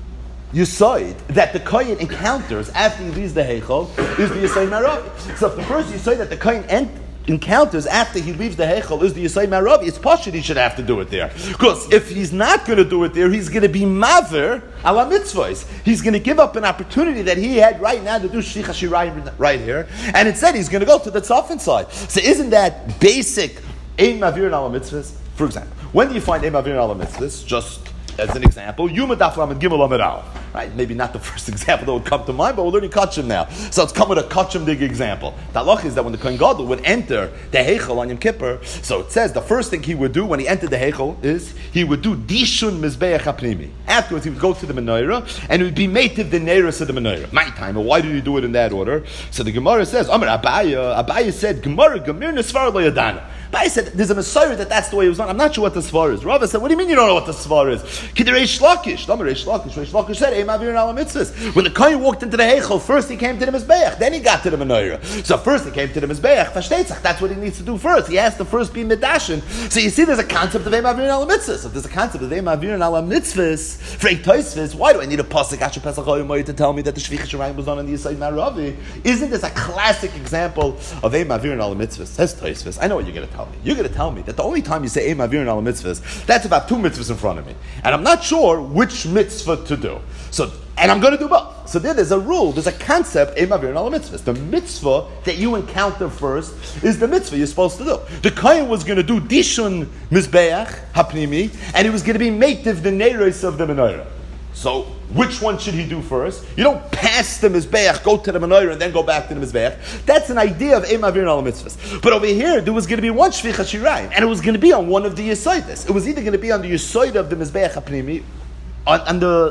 Yesod that the Kohen encounters after he leaves the Heichal is the Yesod Maravi. So if the first Yesod that the Kohen encounters after he leaves the Heichal is the Yesod Maravi, it's pashut he should have to do it there. Because if he's not going to do it there, he's going to be Maver ala mitzvahs. He's going to give up an opportunity that he had right now to do Shvicha Shirayim right here, and instead he's going to go to the Tzafin side. So isn't that basic Ein Mavirin ala mitzvahs? For example, when do you find Ein Mavirin ala mitzvahs? Just as an example, Yuma Daf Lamed Gimel Amud Aleph. Right? Maybe not the first example that would come to mind, but we're learning Kachim now. So let's come with a Kachim dig example. The halach is that when the Kohen Gadol would enter the Heichal on Yom Kippur, so it says the first thing he would do when he entered the Heichal is he would do Dishun Mizbeach HaPnimi. Afterwards he would go to the Menorah and it would be mative the Neiros of the Menorah. My time, why did he do it in that order? So the Gemara says, Amar Abaya said, Gemara Gemir Nesvar Lo Yadana. Abaya said, there's a Messiah that that's the way it was done. I'm not sure what the Svar is. Rava said, what do you mean you don't know what the Svar is? Kidei Reish Lakish. Reish Lakish said, Ein Mavirin ala mitzvahs. When the Kohen walked into the Heichal, first he came to the Mizbeach, then he got to the Menorah. So first he came to the Mizbeach, Fashtetzach, that's what he needs to do first. He has to first be Medashin. So you see there's a concept of Ein Mavirin ala mitzvahs. If there's a concept of Ein Mavirin ala mitzvahs, Freik Tosfos, why do I need a pasuk Asher Pesach HaOil Moed to tell me that the Shvicha Shirayim was done on the Yesod Maravi? Isn't this a classic example of Ein Mavirin ala mitzvahs? Says Tosfos, I know what you're going to tell me. You're going to tell me that the only time you say Ein Mavirin ala mitzvahs, that's about two mitzvahs in front of me. And I'm not sure which mitzvah to do. And I'm going to do both. So there's a rule, there's a concept, Ein Mavirin ala mitzvahs. The mitzvah that you encounter first is the mitzvah you're supposed to do. The Kohen was going to do Dishun Mizbeach HaPnimi, and he was going to be mativ the Neiros of the Menorah. So which one should he do first? You don't pass the Mizbeach, go to the Menorah, and then go back to the Mizbeach. That's an idea of Ein Mavirin ala mitzvahs. But over here, there was going to be one Shvicha Shirayim, and it was going to be on one of the Yesodas. It was either going to be on the Yesod of the Mizbeach HaPnimi, on the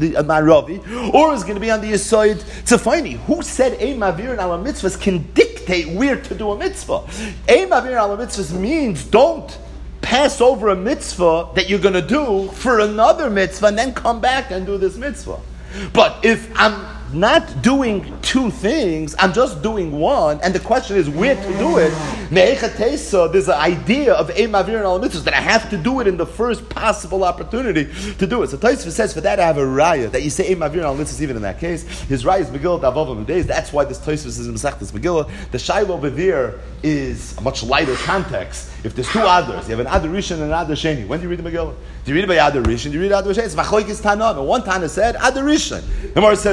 Maravi, or it's going to be on the Yesod Tzefoni. Who said Ein Mavirin ala mitzvahs can dictate where to do a mitzvah? Ein Mavirin ala mitzvahs means don't pass over a mitzvah that you're going to do for another mitzvah and then come back and do this mitzvah. But if I'm not doing two things, I'm just doing one, and the question is where to do it, there's an idea of Ein Mavirin ala mitzvahs that I have to do it in the first possible opportunity to do it. So Tosfos says for that I have a raya that you say Ein Mavirin ala mitzvahs even in that case. His raya is Megillah Davav Amud Beis. That's why this Tosfos is in Masechtas Megillah. The Shiloh over there is a much lighter context. If there's two Adars, you have an Adar Rishon and an Adar Sheni. When do you read the Megillah? Do you read it by Adar Rishon? Do you read Adar Sheni? It's Machlokes Tana. One Tana said Adar Rishon. The Gemara says why?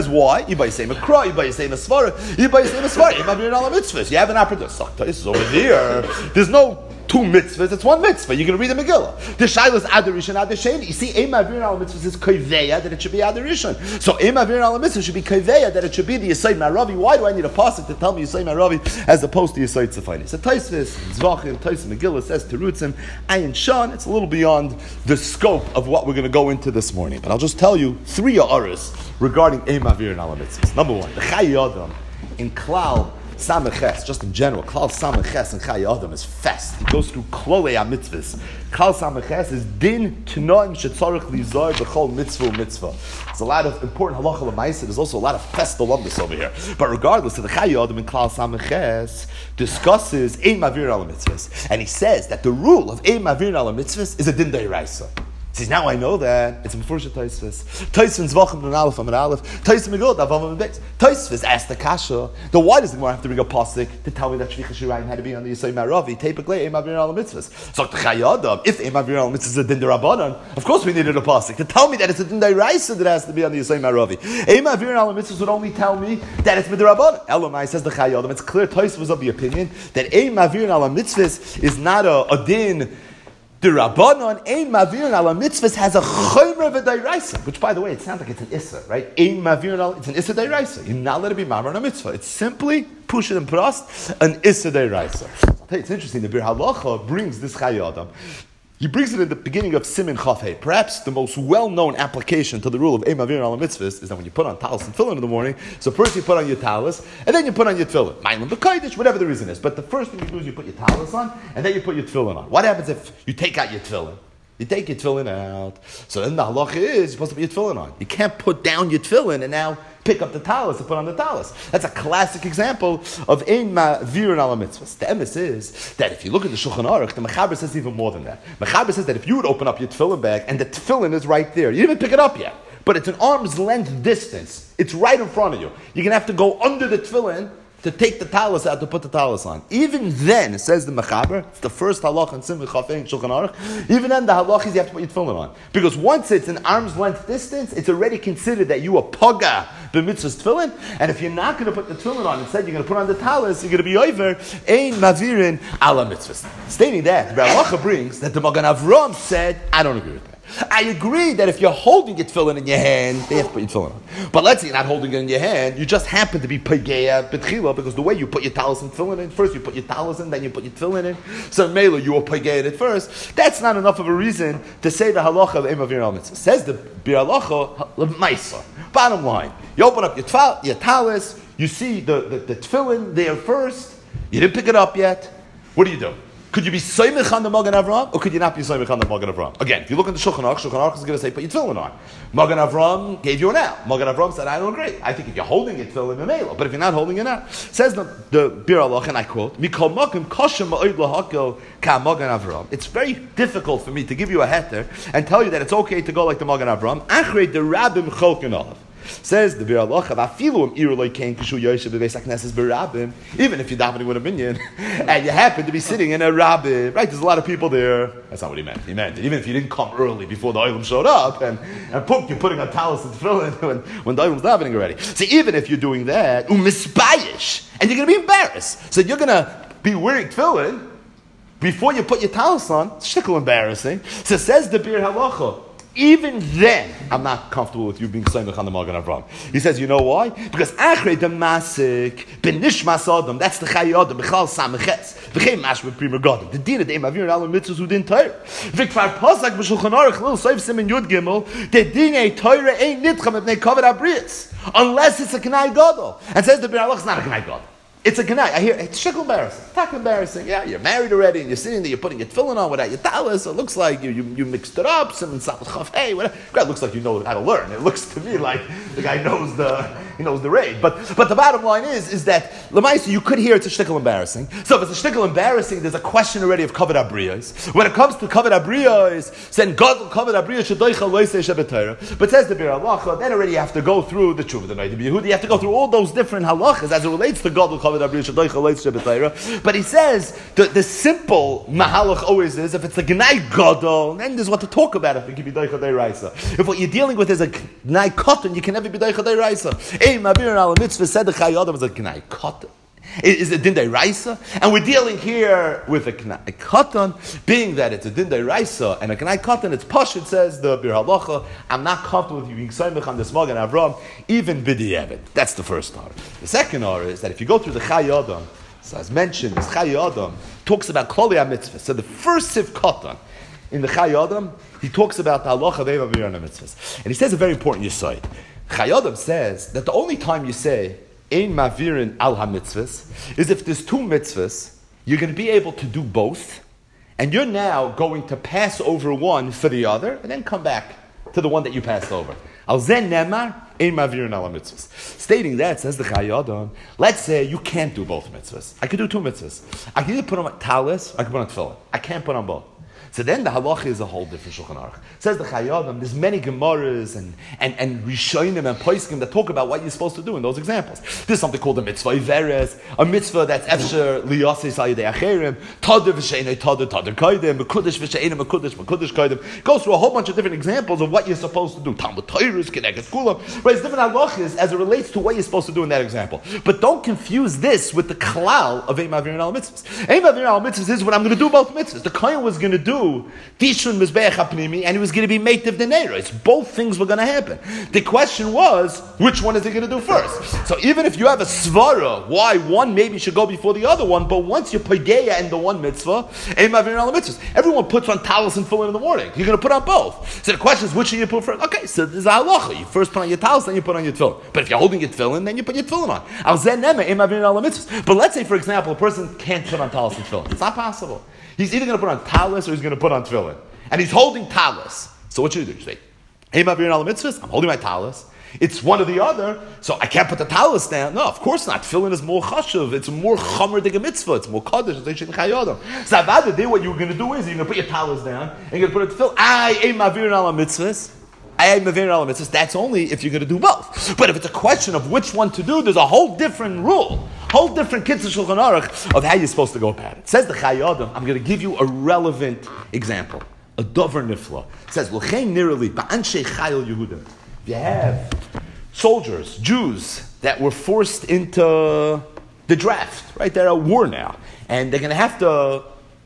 You buy same a Kra, you buy same a Svara, you buy same a Svara. Ema Virin Ala Mitzvahs. You have an opportunity. This is over here. There's no two mitzvahs, it's one mitzvah. You're going to read the Megillah. The Shaila is Adarishon, Adasheni. You see, Ema Virin Ala Mitzvahs is Koiveya, that it should be Adarishon. So Ema Virin Ala Mitzvahs should be Koiveya, that it should be the Yisayid Maravi. Why do I need a pasuk to tell me Yisayid Maravi as opposed to Yisayid Tzafayni? So Taisvis, Zvachim, Taisvis Megillah says Terutzim, Ayin Shan. It's a little beyond the scope of what we're going to go into this morning. But I'll just tell you 3 aras regarding Ema Virin Ala Mitzvahs. Number 1, the Chai Adam in Klal Sameches, just in general, Klal Sameches and Chai Adam is fast. He goes through Klolei HaMitzvahs. Klal Sameches is Din Tnoim Shetzarech Lizar B'chol Mitzvah Mitzvah. There's a lot of important halacha l'maisa. There's also a lot of fest alumnus over here. But regardless of the Chai Adam in Klal Sameches discusses Ein Mavir Ala Mitzvahs. And he says that the rule of Ein Mavir Ala Mitzvahs is a Din D'Oraisa. He says, now I know that. It's a Mefursha Taisvis. Taisvis Zvachim Nun Aleph Amid Aleph. Taisvis Megillah Davam Amid Beis. Taisvis asked the Kasha, then why does the Gemara have to bring a pasuk to tell me that Shvicha Shirayim had to be on the Yisai Maravi? Teipaklei Ein Mavir Ala Mitzvahs. So the Chai Adam, if Ein Mavir Ala Mitzvahs is a Din D'Rabbanan, of course we needed a pasuk to tell me that it's a Din D'Oraisa that has to be on the Yisai Maravi. Ein Mavir Ala Mitzvahs would only tell me that it's Midrabbanan. Elamai says the Chai Adam. It's clear Taisvis was of the opinion that Ein Mavir Ala Mitzvahs is not a din. The Rabbanon, Ein Mavirin Ala Mitzvahs has a Chomer V'Dairaisa, which, by the way, it sounds like it's an Issa, right? Ein Mavirin Ala, it's an Issa Dairaisa. You're not allowed to be Mamar on a Mitzvah. It's simply, push it and prost, an Issa Dairaisa. I'll tell you, it's interesting, the Bir Halacha brings this Chai Adam. He brings it in the beginning of Simin Chaf Hey. Perhaps the most well-known application to the rule of Ein Mavir Ala Mitzvahs is that when you put on talis and tefillin in the morning, so first you put on your talis, and then you put on your tefillin. Ma'alim b'kodesh, whatever the reason is. But the first thing you do is you put your talis on, and then you put your tefillin on. What happens if you take out your tefillin? You take your tefillin out. So then the halacha is you're supposed to put your tefillin on. You can't put down your tefillin and now pick up the talis to put on the talis. That's a classic example of Ein Mavir Ala Mitzvahs. The emes is that if you look at the Shulchan Aruch, the Mechaber says even more than that. Mechaber says that if you would open up your tefillin bag and the tefillin is right there, you didn't even pick it up yet, but it's an arm's length distance. It's right in front of you. You're going to have to go under the tefillin to take the talis out to put the talis on. Even then, says the Mechaber, it's the first halach in Simon Chafei and Shulchan Aruch, even then the halach is you have to put your tefillin on. Because once it's an arm's length distance, it's already considered that you are paga b'mitzvah's tefillin, and if you're not going to put the tefillin on, instead you're going to put on the talis, you're going to be over Ein Mavirin Ala Mitzvahs. Stating that, the halacha brings that the Magen Avraham said, I don't agree with that. I agree that if you're holding your tefillin in your hand, they have to put your tefillin on. But let's say you're not holding it in your hand, you just happen to be pageya betchila, because the way you put your talis and tefillin in, first you put your talis in, then you put your tefillin in. So mela, you were pageya at first. That's not enough of a reason to say the halacha of Ein Mavir Ala Mitzvah. Says the Bir Halacha L'Maisa. Bottom line, you open up your talis, you see the tefillin there first, you didn't pick it up yet. What do? Could you be soymech on the Magen Avraham, or could you not be soymech on the Magen Avraham? Again, if you look at the Shulchan Aruch is going to say, put your tefillin on. Magen Avraham gave you an out. Magen Avraham said, I don't agree. I think if you're holding it, tefillin memela. But if you're not holding it out, says the Bir Halacha, and I quote, Mikol makom kashem ma'od lahakel ka Magen Avraham. It's very difficult for me to give you a heter and tell you that it's okay to go like the Magen Avraham. Achrei the rabbim cholken olav. Says the Bir Halacha, even if you're davening with a minion and you happen to be sitting in a rabbim, right? There's a lot of people there. That's not what he meant. He meant even if you didn't come early before the olim showed up, and you're putting a talis and tefillin when the olim's davening already. So even if you're doing that, umispayish, and you're going to be embarrassed, so you're going to be wearing tefillin before you put your talis on. It's shtickle embarrassing. So says the Bir Halacha, even then, I'm not comfortable with you being soymech on the Magen Avraham. He says, you know why? Because achrei the masik benishmas adam. That's the Chai Adam. B'chal sameches. V'chein mashma primer gadol. The din of the Ein Mavir Ala Mitzvahs who didn't Torah. V'kvar pasak b'shulchan aruch lil soif simin yud gimel. The din a Torah ain't nitcham ibnei kavod abrius unless it's a Gnai Gadol. And says the Bir Halacha, it's not a Gnai Gadol. It's a Gnai. I hear it's shikl embarrassing. Talk embarrassing. Yeah, you're married already, and you're sitting there. You're putting your tefillin on without your talis. So it looks like you mixed it up. Some chaf hey, whatever. It looks like you know how to learn. It looks to me like the guy knows the raid. But the bottom line is that l'maisa you could hear it's a shtikl embarrassing. So if it's a shtikl embarrassing, there's a question already of kavod abriyos. When it comes to kavod abriyos, then God kavod abriyos shedoichal loisei shebetayra. But says the Bir Halacha, then already you have to go through the tshuva, the night of Yehudi. You have to go through all those different halachas as it relates to God kavod. But he says the simple mahalach always is if it's a gnai gadol, then there's what to talk about if it can be daicha deiraisa. If what you're dealing with is a gnai cotton, you can never be daicha deiraisa. Ein Mavirin Al Mitzvah said the Chai Adam is a Knai Katan. Is a Dindai Raisa, and we're dealing here with a Katan, being that it's a Dindai Raisa and a Knai Katan, it's Pashut, says the Bir Halacha, I'm not comfortable with you being Saimach on this Magen Avram, even B'di'evet. That's the first order. The second order is that if you go through the Chai Adam, so as mentioned, this Chai Adam talks about Klali HaMitzvah. So the first Sif Katan in the Chai Adam, he talks about the Halacha of Ein Mavirin HaMitzvahs. And he says a very important Yesod. Chai Adam says that the only time you say Ein Mavirin Al HaMitzvahs is if there's two mitzvahs, you're going to be able to do both, and you're now going to pass over one for the other, and then come back to the one that you passed over. Al Zen Nemar Ein Mavirin Al HaMitzvahs. Stating that, says the Chai Adam, let's say you can't do both mitzvahs. I could do two mitzvahs. I can either put on talis, or I can put on tefillin. I can't put on both. So then the halacha is a whole different Shulchan Aruch. Says the Chai Adam, there's many Gemaras and Rishonim and Poskim that talk about what you're supposed to do in those examples. There's something called a mitzvah iveres, a mitzvah that's efsher liyasis ayidei acherim, tader v'sheinei tader kaidem, mekudesh v'sheinei mekudesh kaidem. Goes through a whole bunch of different examples of what you're supposed to do. Talmud Torahs, Keneget Kulam, right? It's different halachas as it relates to what you're supposed to do in that example. But don't confuse this with the klal of Ein Mavirin Al Mitzvahs. Ein Mavirin Al Mitzvahs is when I'm going to do both mitzvahs. The Kohen was going to do Tishun Mizbeach HaPnimi, and he was going to be Meitiv Deneiros. Both things were going to happen. The question was, which one is he going to do first? So even if you have a svara, why one maybe should go before the other one, but once you're Paideya in the one mitzvah, Ein Mavirin Al Mitzvahs, everyone puts on talis and tefillin in the morning. You're going to put on both. So the question is, which should you put first? Okay, so there's a halacha. You first put on your talis, then you put on your tefillin. But if you're holding your tefillin, then you put your tefillin on. Al Zen Nema Ein Mavirin Al Mitzvahs. But let's say, for example, a person can't put on talis and tefillin. It's not possible. He's either going to put on talis or he's going to put on tefillin. And he's holding talis. So what should you do? You say, Ein Mavirin Al Mitzvahs, I'm holding my talis. It's one or the other, so I can't put the talis down. No, of course not. Tefillin is more chashuv. It's more chomer dig a mitzvah. It's more kaddish. So Avada did what you were going to do is you're going to put your talis down and you're going to put it tefillin. Ein Mavirin Al Mitzvahs. Ein Mavirin Al Mitzvahs. That's only if you're going to do both. But if it's a question of which one to do, there's a whole different rule. Whole different kitzur Shulchan Aruch of how you're supposed to go about it. Says the Chai Adam, I'm going to give you a relevant example. A dover nifla. It says, L'chein nirali ba'anshei chayil Yehuda. You have soldiers, Jews, that were forced into the draft, right? They're at war now. And they're going to have to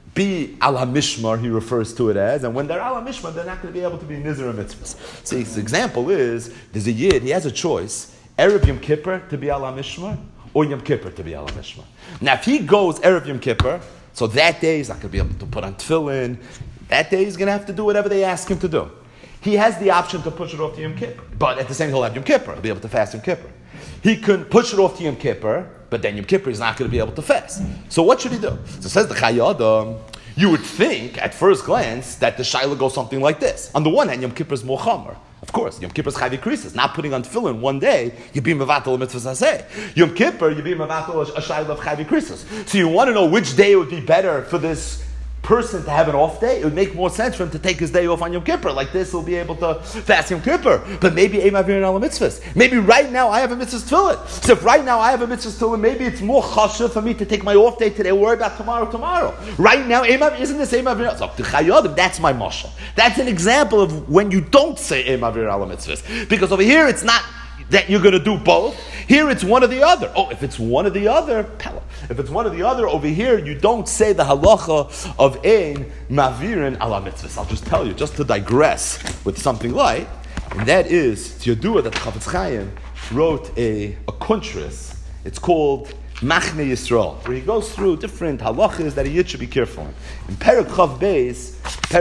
be al ha-mishmar, he refers to it as. And when they're al ha-mishmar, they're not going to be able to be nizir mitzvahs. So his example is, there's a yid, he has a choice, Erev Yom Kippur to be al ha-mishmar, or Yom Kippur to be al ha-mishmar. Now if he goes Erev Yom Kippur, so that day he's not going to be able to put on tefillin. That day he's going to have to do whatever they ask him to do. He has the option to push it off to Yom Kippur, but at the same time he'll have Yom Kippur. He'll be able to fast Yom Kippur. He can push it off to Yom Kippur, but then Yom Kippur is not going to be able to fast. So what should he do? So says the Chai Adam, you would think at first glance that the Shaila goes something like this. On the one hand, Yom Kippur is more chamer. Of course, Yom Kippur is Chavi Krisis. Not putting on tefillin one day, you be mevatel a mitzvah saseh. Yom Kippur, you be mevatel a Shaila of Chavi Krisis. So you want to know which day it would be better for this person to have an off day. It would make more sense for him to take his day off on Yom Kippur. Like this, he'll be able to fast Yom Kippur. But maybe Ein Mavirin Al Mitzvahs. Maybe right now I have a mitzvah tefillin. So if right now I have a mitzvah tefillin, maybe it's more chashuv for me to take my off day today. Worry about tomorrow. Right now, isn't this Ein Mavirin? So the Chai Adam, that's my mashal. That's an example of when you don't say Ein Mavirin Al Mitzvahs. Because over here it's not that you're going to do both. Here it's one or the other. Oh, if it's one or the other, pella. If it's one or the other, over here you don't say the halacha of Ein Mavirin Al Mitzvahs. I'll just tell you, just to digress with something light, and that is Tziyadua that the Chafetz Chaim wrote a kuntris. It's called Machne Yisrael, where he goes through different halachas that a yid should be careful in. In Perek Chav Beis,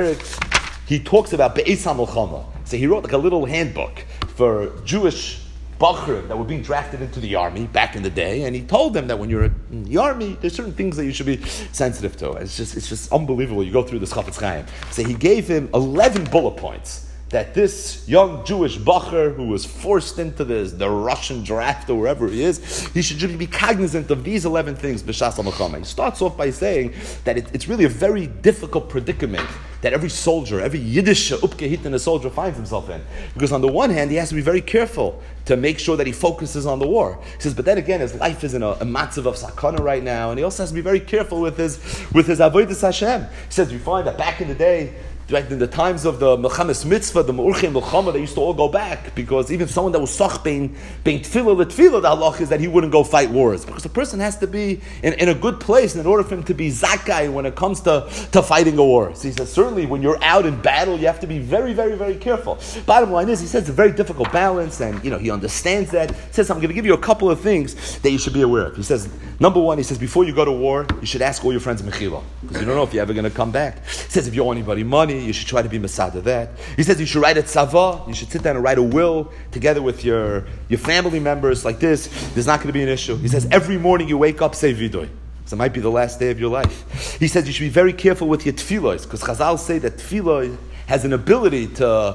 he talks about Be'ez HaMelchama. So he wrote like a little handbook for Jewish Bachrim that were being drafted into the army back in the day, and he told them that when you're in the army, there's certain things that you should be sensitive to. It's just unbelievable. You go through this Chafetz Chaim. So he gave him 11 bullet points that this young Jewish Bacher who was forced into the Russian draft or wherever he is, he should be cognizant of these 11 things. B'shas HaMelchama. He starts off by saying that it's really a very difficult predicament that every soldier, every Yiddish upgehittene soldier finds himself in. Because on the one hand, he has to be very careful to make sure that he focuses on the war. He says, but then again, his life is in a matzav of sakana right now, and he also has to be very careful with his avodas Hashem. He says, we find that back in the day, In the times of the Melchames Mitzvah, the Me'urchei Melchama, they used to all go back, because even someone that was Sach being Tefillah, the halach is that he wouldn't go fight wars, because a person has to be in a good place in order for him to be zakai when it comes to fighting a war. So he says, certainly when you're out in battle, you have to be very, very, very careful. Bottom line is, he says it's a very difficult balance, and he understands that. He says, I'm going to give you a couple of things that you should be aware of. He says, number one, he says, before you go to war, you should ask all your friends mechila, because you don't know if you're ever going to come back. He says, if you owe anybody money, you should try to be masada that. He says, you should write a tzava, you should sit down and write a will together with your family members like this. There's not going to be an issue. He says, every morning you wake up, say vidoy. So it might be the last day of your life. He says you should be very careful with your tefillos, because Chazal say that tefillah has an ability to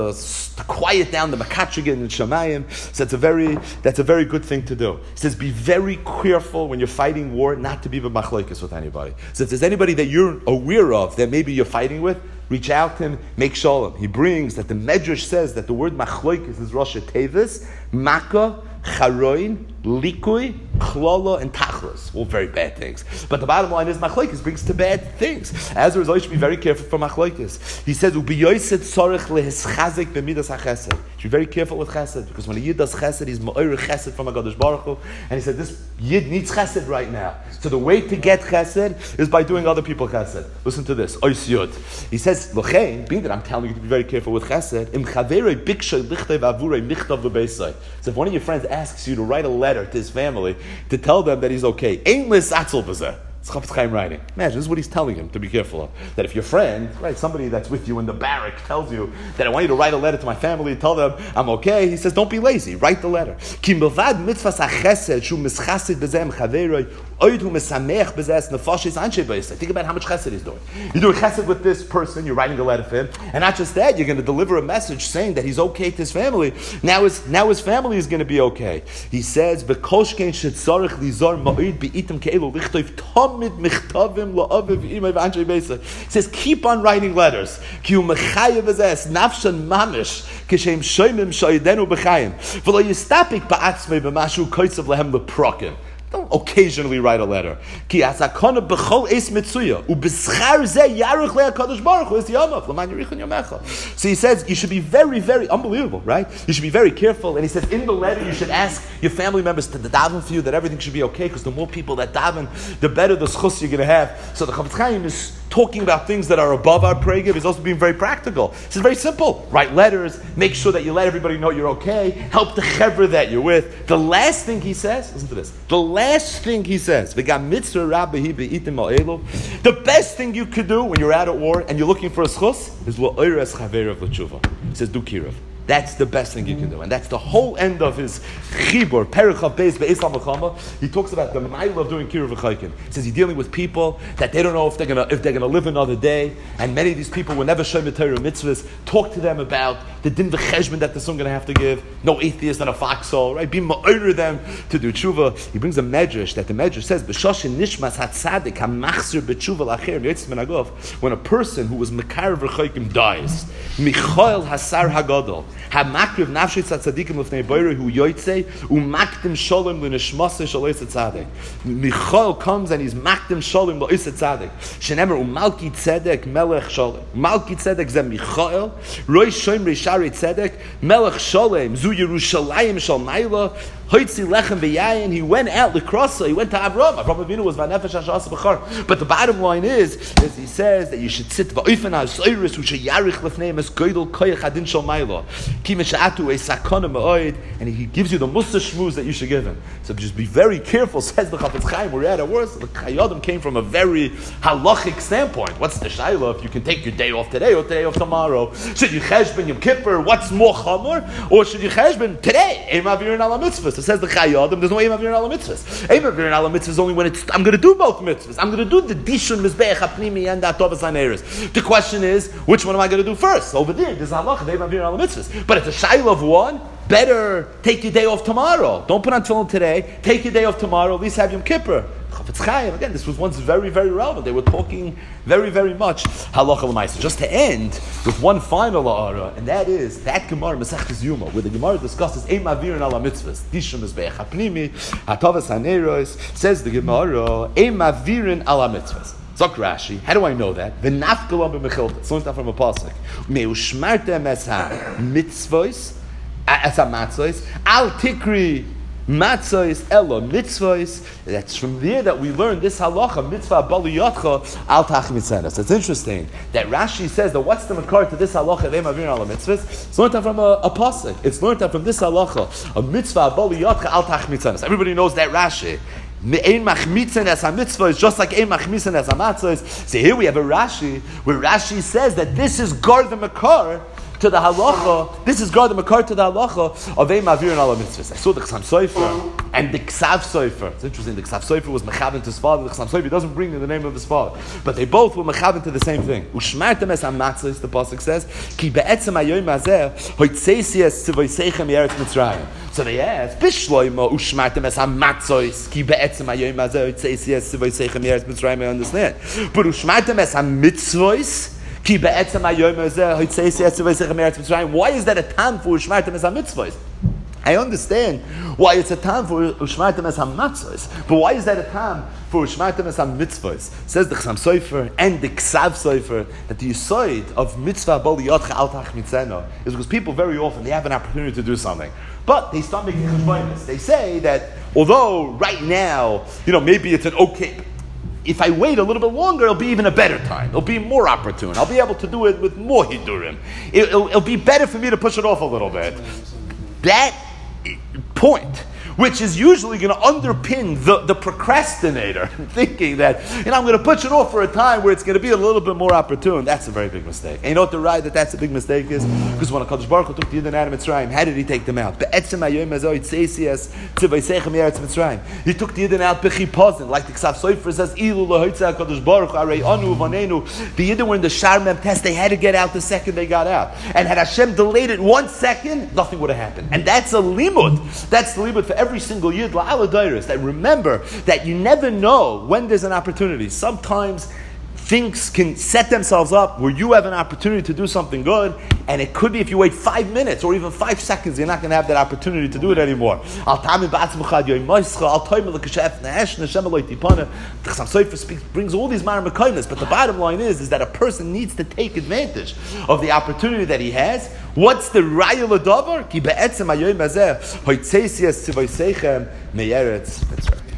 quiet down the makatrigan and shamayim. So that's a very good thing to do. He says be very careful when you're fighting war not to be b'machloikis with anybody. So if there's anybody that you're aware of that maybe you're fighting with, reach out to him, make shalom. He brings that the Medrash says that the word machloikis is Rosh Tevis, Makkah, Charoin, Likui, Klala, and Tachlis. All very bad things. But the bottom line is Machlokes brings to bad things. As a result, you should be very careful for Machlokes. He says, Ubiyoset tzorech leheschazik b'midas hachesed. You should be very careful with chesed, because when a Yid does chesed, he's ma'or chesed from HaKadosh Baruch Hu. And he said, this Yid needs chesed right now. So the way to get chesed is by doing other people chesed. Listen to this. Ois Yud. He says, L'chein, being that I'm telling you to be very careful with chesed, im chaverei bikshay lichtev avurei michtav v'beisai. So if one of your friends asks you to write a letter to his family to tell them that he's okay, ein lisatzel b'zeh. It's Chafetz Chaim writing. Imagine, this is what he's telling him to be careful of. That if your friend, right, somebody that's with you in the barrack tells you that I want you to write a letter to my family, tell them I'm okay, he says, don't be lazy, write the letter. Ki milvad mitzvahs hachesed shu mischasid b'zeh chaveroi oid hu mesamech b'zeh nefashis anshe b'yisai. Think about how much chesed he's doing. You're doing chesed with this person, you're writing a letter for him, and not just that, you're going to deliver a message saying that he's okay to his family. Now his family is going to be okay. He says, v'koshkein shetzarech lizar ma'id be'itim ke'elu lichtov tamid michtavim la'aviv imay v'anshe b'yisai. He says, keep on writing letters. Ki hu mechayev b'zeh nafshan mamish kishem shoymim shoydenu b'chayim v'lo yistapik ba'atzmei b'mashu koitzav lehem leprokim. Don't occasionally write a letter. Ki asakona b'chol eis mitzuya u'b'schar zeh yaruch le'akadosh baruch hu es yamav l'man yirichon yomecha. So he says you should be very, very unbelievable, right? You should be very careful. And he says in the letter you should ask your family members to daven for you that everything should be okay, because the more people that daven, the better the schus you're going to have. So the Chafetz Chaim is talking about things that are above our pregiv. He's also being very practical. It's very simple. Write letters. Make sure that you let everybody know you're okay. Help the chevra that you're with. The last thing he says, listen to this. The last thing he says, the best thing you could do when you're out at war and you're looking for a schus is lo'oires chaver of l'tshuva. He says, do kirov. That's the best thing you can do. And that's the whole end of his chibur, Perich HaBeis Be'Islam L'chama. He talks about the mile of doing kiruv v'chaykin. He says he's dealing with people that they don't know if they're gonna live another day. And many of these people were never shomer Torah mitzvahs. Talk to them about the din v'cheshbon that the son gonna have to give. No atheist and a foxhole, right? Be ma'orer them to do tshuva. He brings a medrash that the medrash says, B'shoshin nishmas hatzadik ha'machzir b'tshuva l'achir v'yitzim menagov. When a person who was mekar v'chaykim dies, Michael Hasar Hagadol, Hamakriv Nafshit Tzadikim Lefnei Boirei Hu Yoytzei Umakdim Sholem L'Nishmase Shalei Tzadik. Michael comes and he's Makdim Sholem L'Ois Tzadik. Shenemer Umalki Tzedek Melech Sholem. Malki Tzedek Zeh Michael Roy Shoim Rishari Tzedek Melech Sholem Zu Yerushalayim Shal Maila. He went out L'Krasa, he went to Avram. Avram Avinu was Vanefesh Hashas B'char. But the bottom line is he says that you should sit Va'ofen HaSoiris Hu Sheyarich Lefnei Mes Goydel Koyach Hadin Shal Maila Ki Mesha'atu Ei Sakona Ma'oid, and he gives you the Musa Shmuz that you should give him. So just be very careful, says the Chafetz Chaim. We're at a worse. The Chayodim came from a very halachic standpoint. What's the Shaila if you can take your day off today or day off tomorrow? Should you cheshbon Yom Kippur? What's more chamor? Or should you cheshbon today? Ein Mavirin Ala Mitzvahs. So says the Chayodim, there's no Ein Mavirin Ala Mitzvahs. Ein Mavirin Ala Mitzvahs is only when I'm going to do both mitzvahs. I'm going to do the Dishun Mizbeach HaPnimi and the Atovas HaNeiros. The question is, which one am I going to do first? Over there's halacha, Ein Mavirin Ala Mitzvahs. But it's a shaila of one. Better take your day off tomorrow. Don't put on tefillin today. Take your day off tomorrow. At least have Yom Kippur. Chafetz Chaim, again, this was once very, very relevant. They were talking very, very much halacha l'maisa. Just to end with one final la'ara, and that is that Gemara Masechtas Yuma, where the Gemara discusses Ein Mavirin Ala Mitzvahs, Dishum Mizbeach HaPnimi, Hatavas HaNeiros. Says the Gemara Ein Mavirin Ala Mitzvahs. Zok Rashi, how do I know that? V'nafkala b'mechilta. It's learned out from a pasuk. Meushmartem es ha-mitzvos, es ha-matzos, al tikri matzos elo mitzvos. That's from there that we learn this halacha, mitzvah bali yotcha al tachmitzeres. It's interesting that Rashi says that what's the makar to this halacha, they mavir al mitzvahs? It's learned out from a pasuk. It's learned out from this halacha, a mitzvah bali yotcha al tachmitzeres. Everybody knows that Rashi. Ein machmitzen as a mitzvah is just like ein machmitzen as a matzah is. So here we have a Rashi where Rashi says that this is gar the makar to the halacha. This is gar the makar to the halacha of ein mavir and ala mitzvahs. I saw the Chassam Sofer and the Ksav Sofer. It's interesting. The Ksav Sofer was mechaven to his father. The Chassam Sofer doesn't bring in the name of his father, but they both were mechaven to the same thing. Ushmartem es hamatzos. The pasuk says, "Ki be'etzem hayoyim hazeh hoitzeisies tzivoiseichem yeretz Mitzrayim." So they ask, Bishloimo ushmartem es hamatzos ki be'etzem hayoyim hazeh hoitzeisies tzivoiseichem yeretz Mitzrayim. I understand, but ushmartem es hamitzvos. Why is that a time for Ushmartem as HaMitzvahs? I understand why it's a time for Ushmartem as HaMatzos, but why is that a time for Ushmartem as HaMitzvahs? Says the Chassam Sofer and the Ksav Sofer that the Yisoid of Mitzvah Bali Yotcha Al Tach Mitzeno is because people very often they have an opportunity to do something, but they start making cheshbonos. They say that although right now, maybe it's an okay. If I wait a little bit longer, it'll be even a better time. It'll be more opportune. I'll be able to do it with more hidurim. It'll be better for me to push it off a little bit. That point, which is usually going to underpin the procrastinator, thinking that I'm going to push it off for a time where it's going to be a little bit more opportune. That's a very big mistake. And you know what the right that's a big mistake is? Because when HaKadosh Baruch Hu took the Yidden out of Mitzrayim, how did he take them out? He took the Yidden out b'chipazin, like the Ksav Sofer says, Ilu lahoitze HaKadosh Baruch Hu arei anu uvanenu. The Yidden were in the Sharmem test. They had to get out the second they got out. And had Hashem delayed it 1 second, nothing would have happened. And that's a limud. That's the limud for every single Yid la'ala dairis. That remember that you never know when there's an opportunity. Sometimes things can set themselves up where you have an opportunity to do something good, and it could be if you wait 5 minutes or even 5 seconds, you're not going to have that opportunity to do it anymore. The Chassam Sofer brings all these maramekaynas, but the bottom line is that a person needs to take advantage of the opportunity that he has. What's the raya l'davar? Ki be'etzem hayoyim hazeh hoitzeisias tzivoiseichem meyeretz Mitzrayim.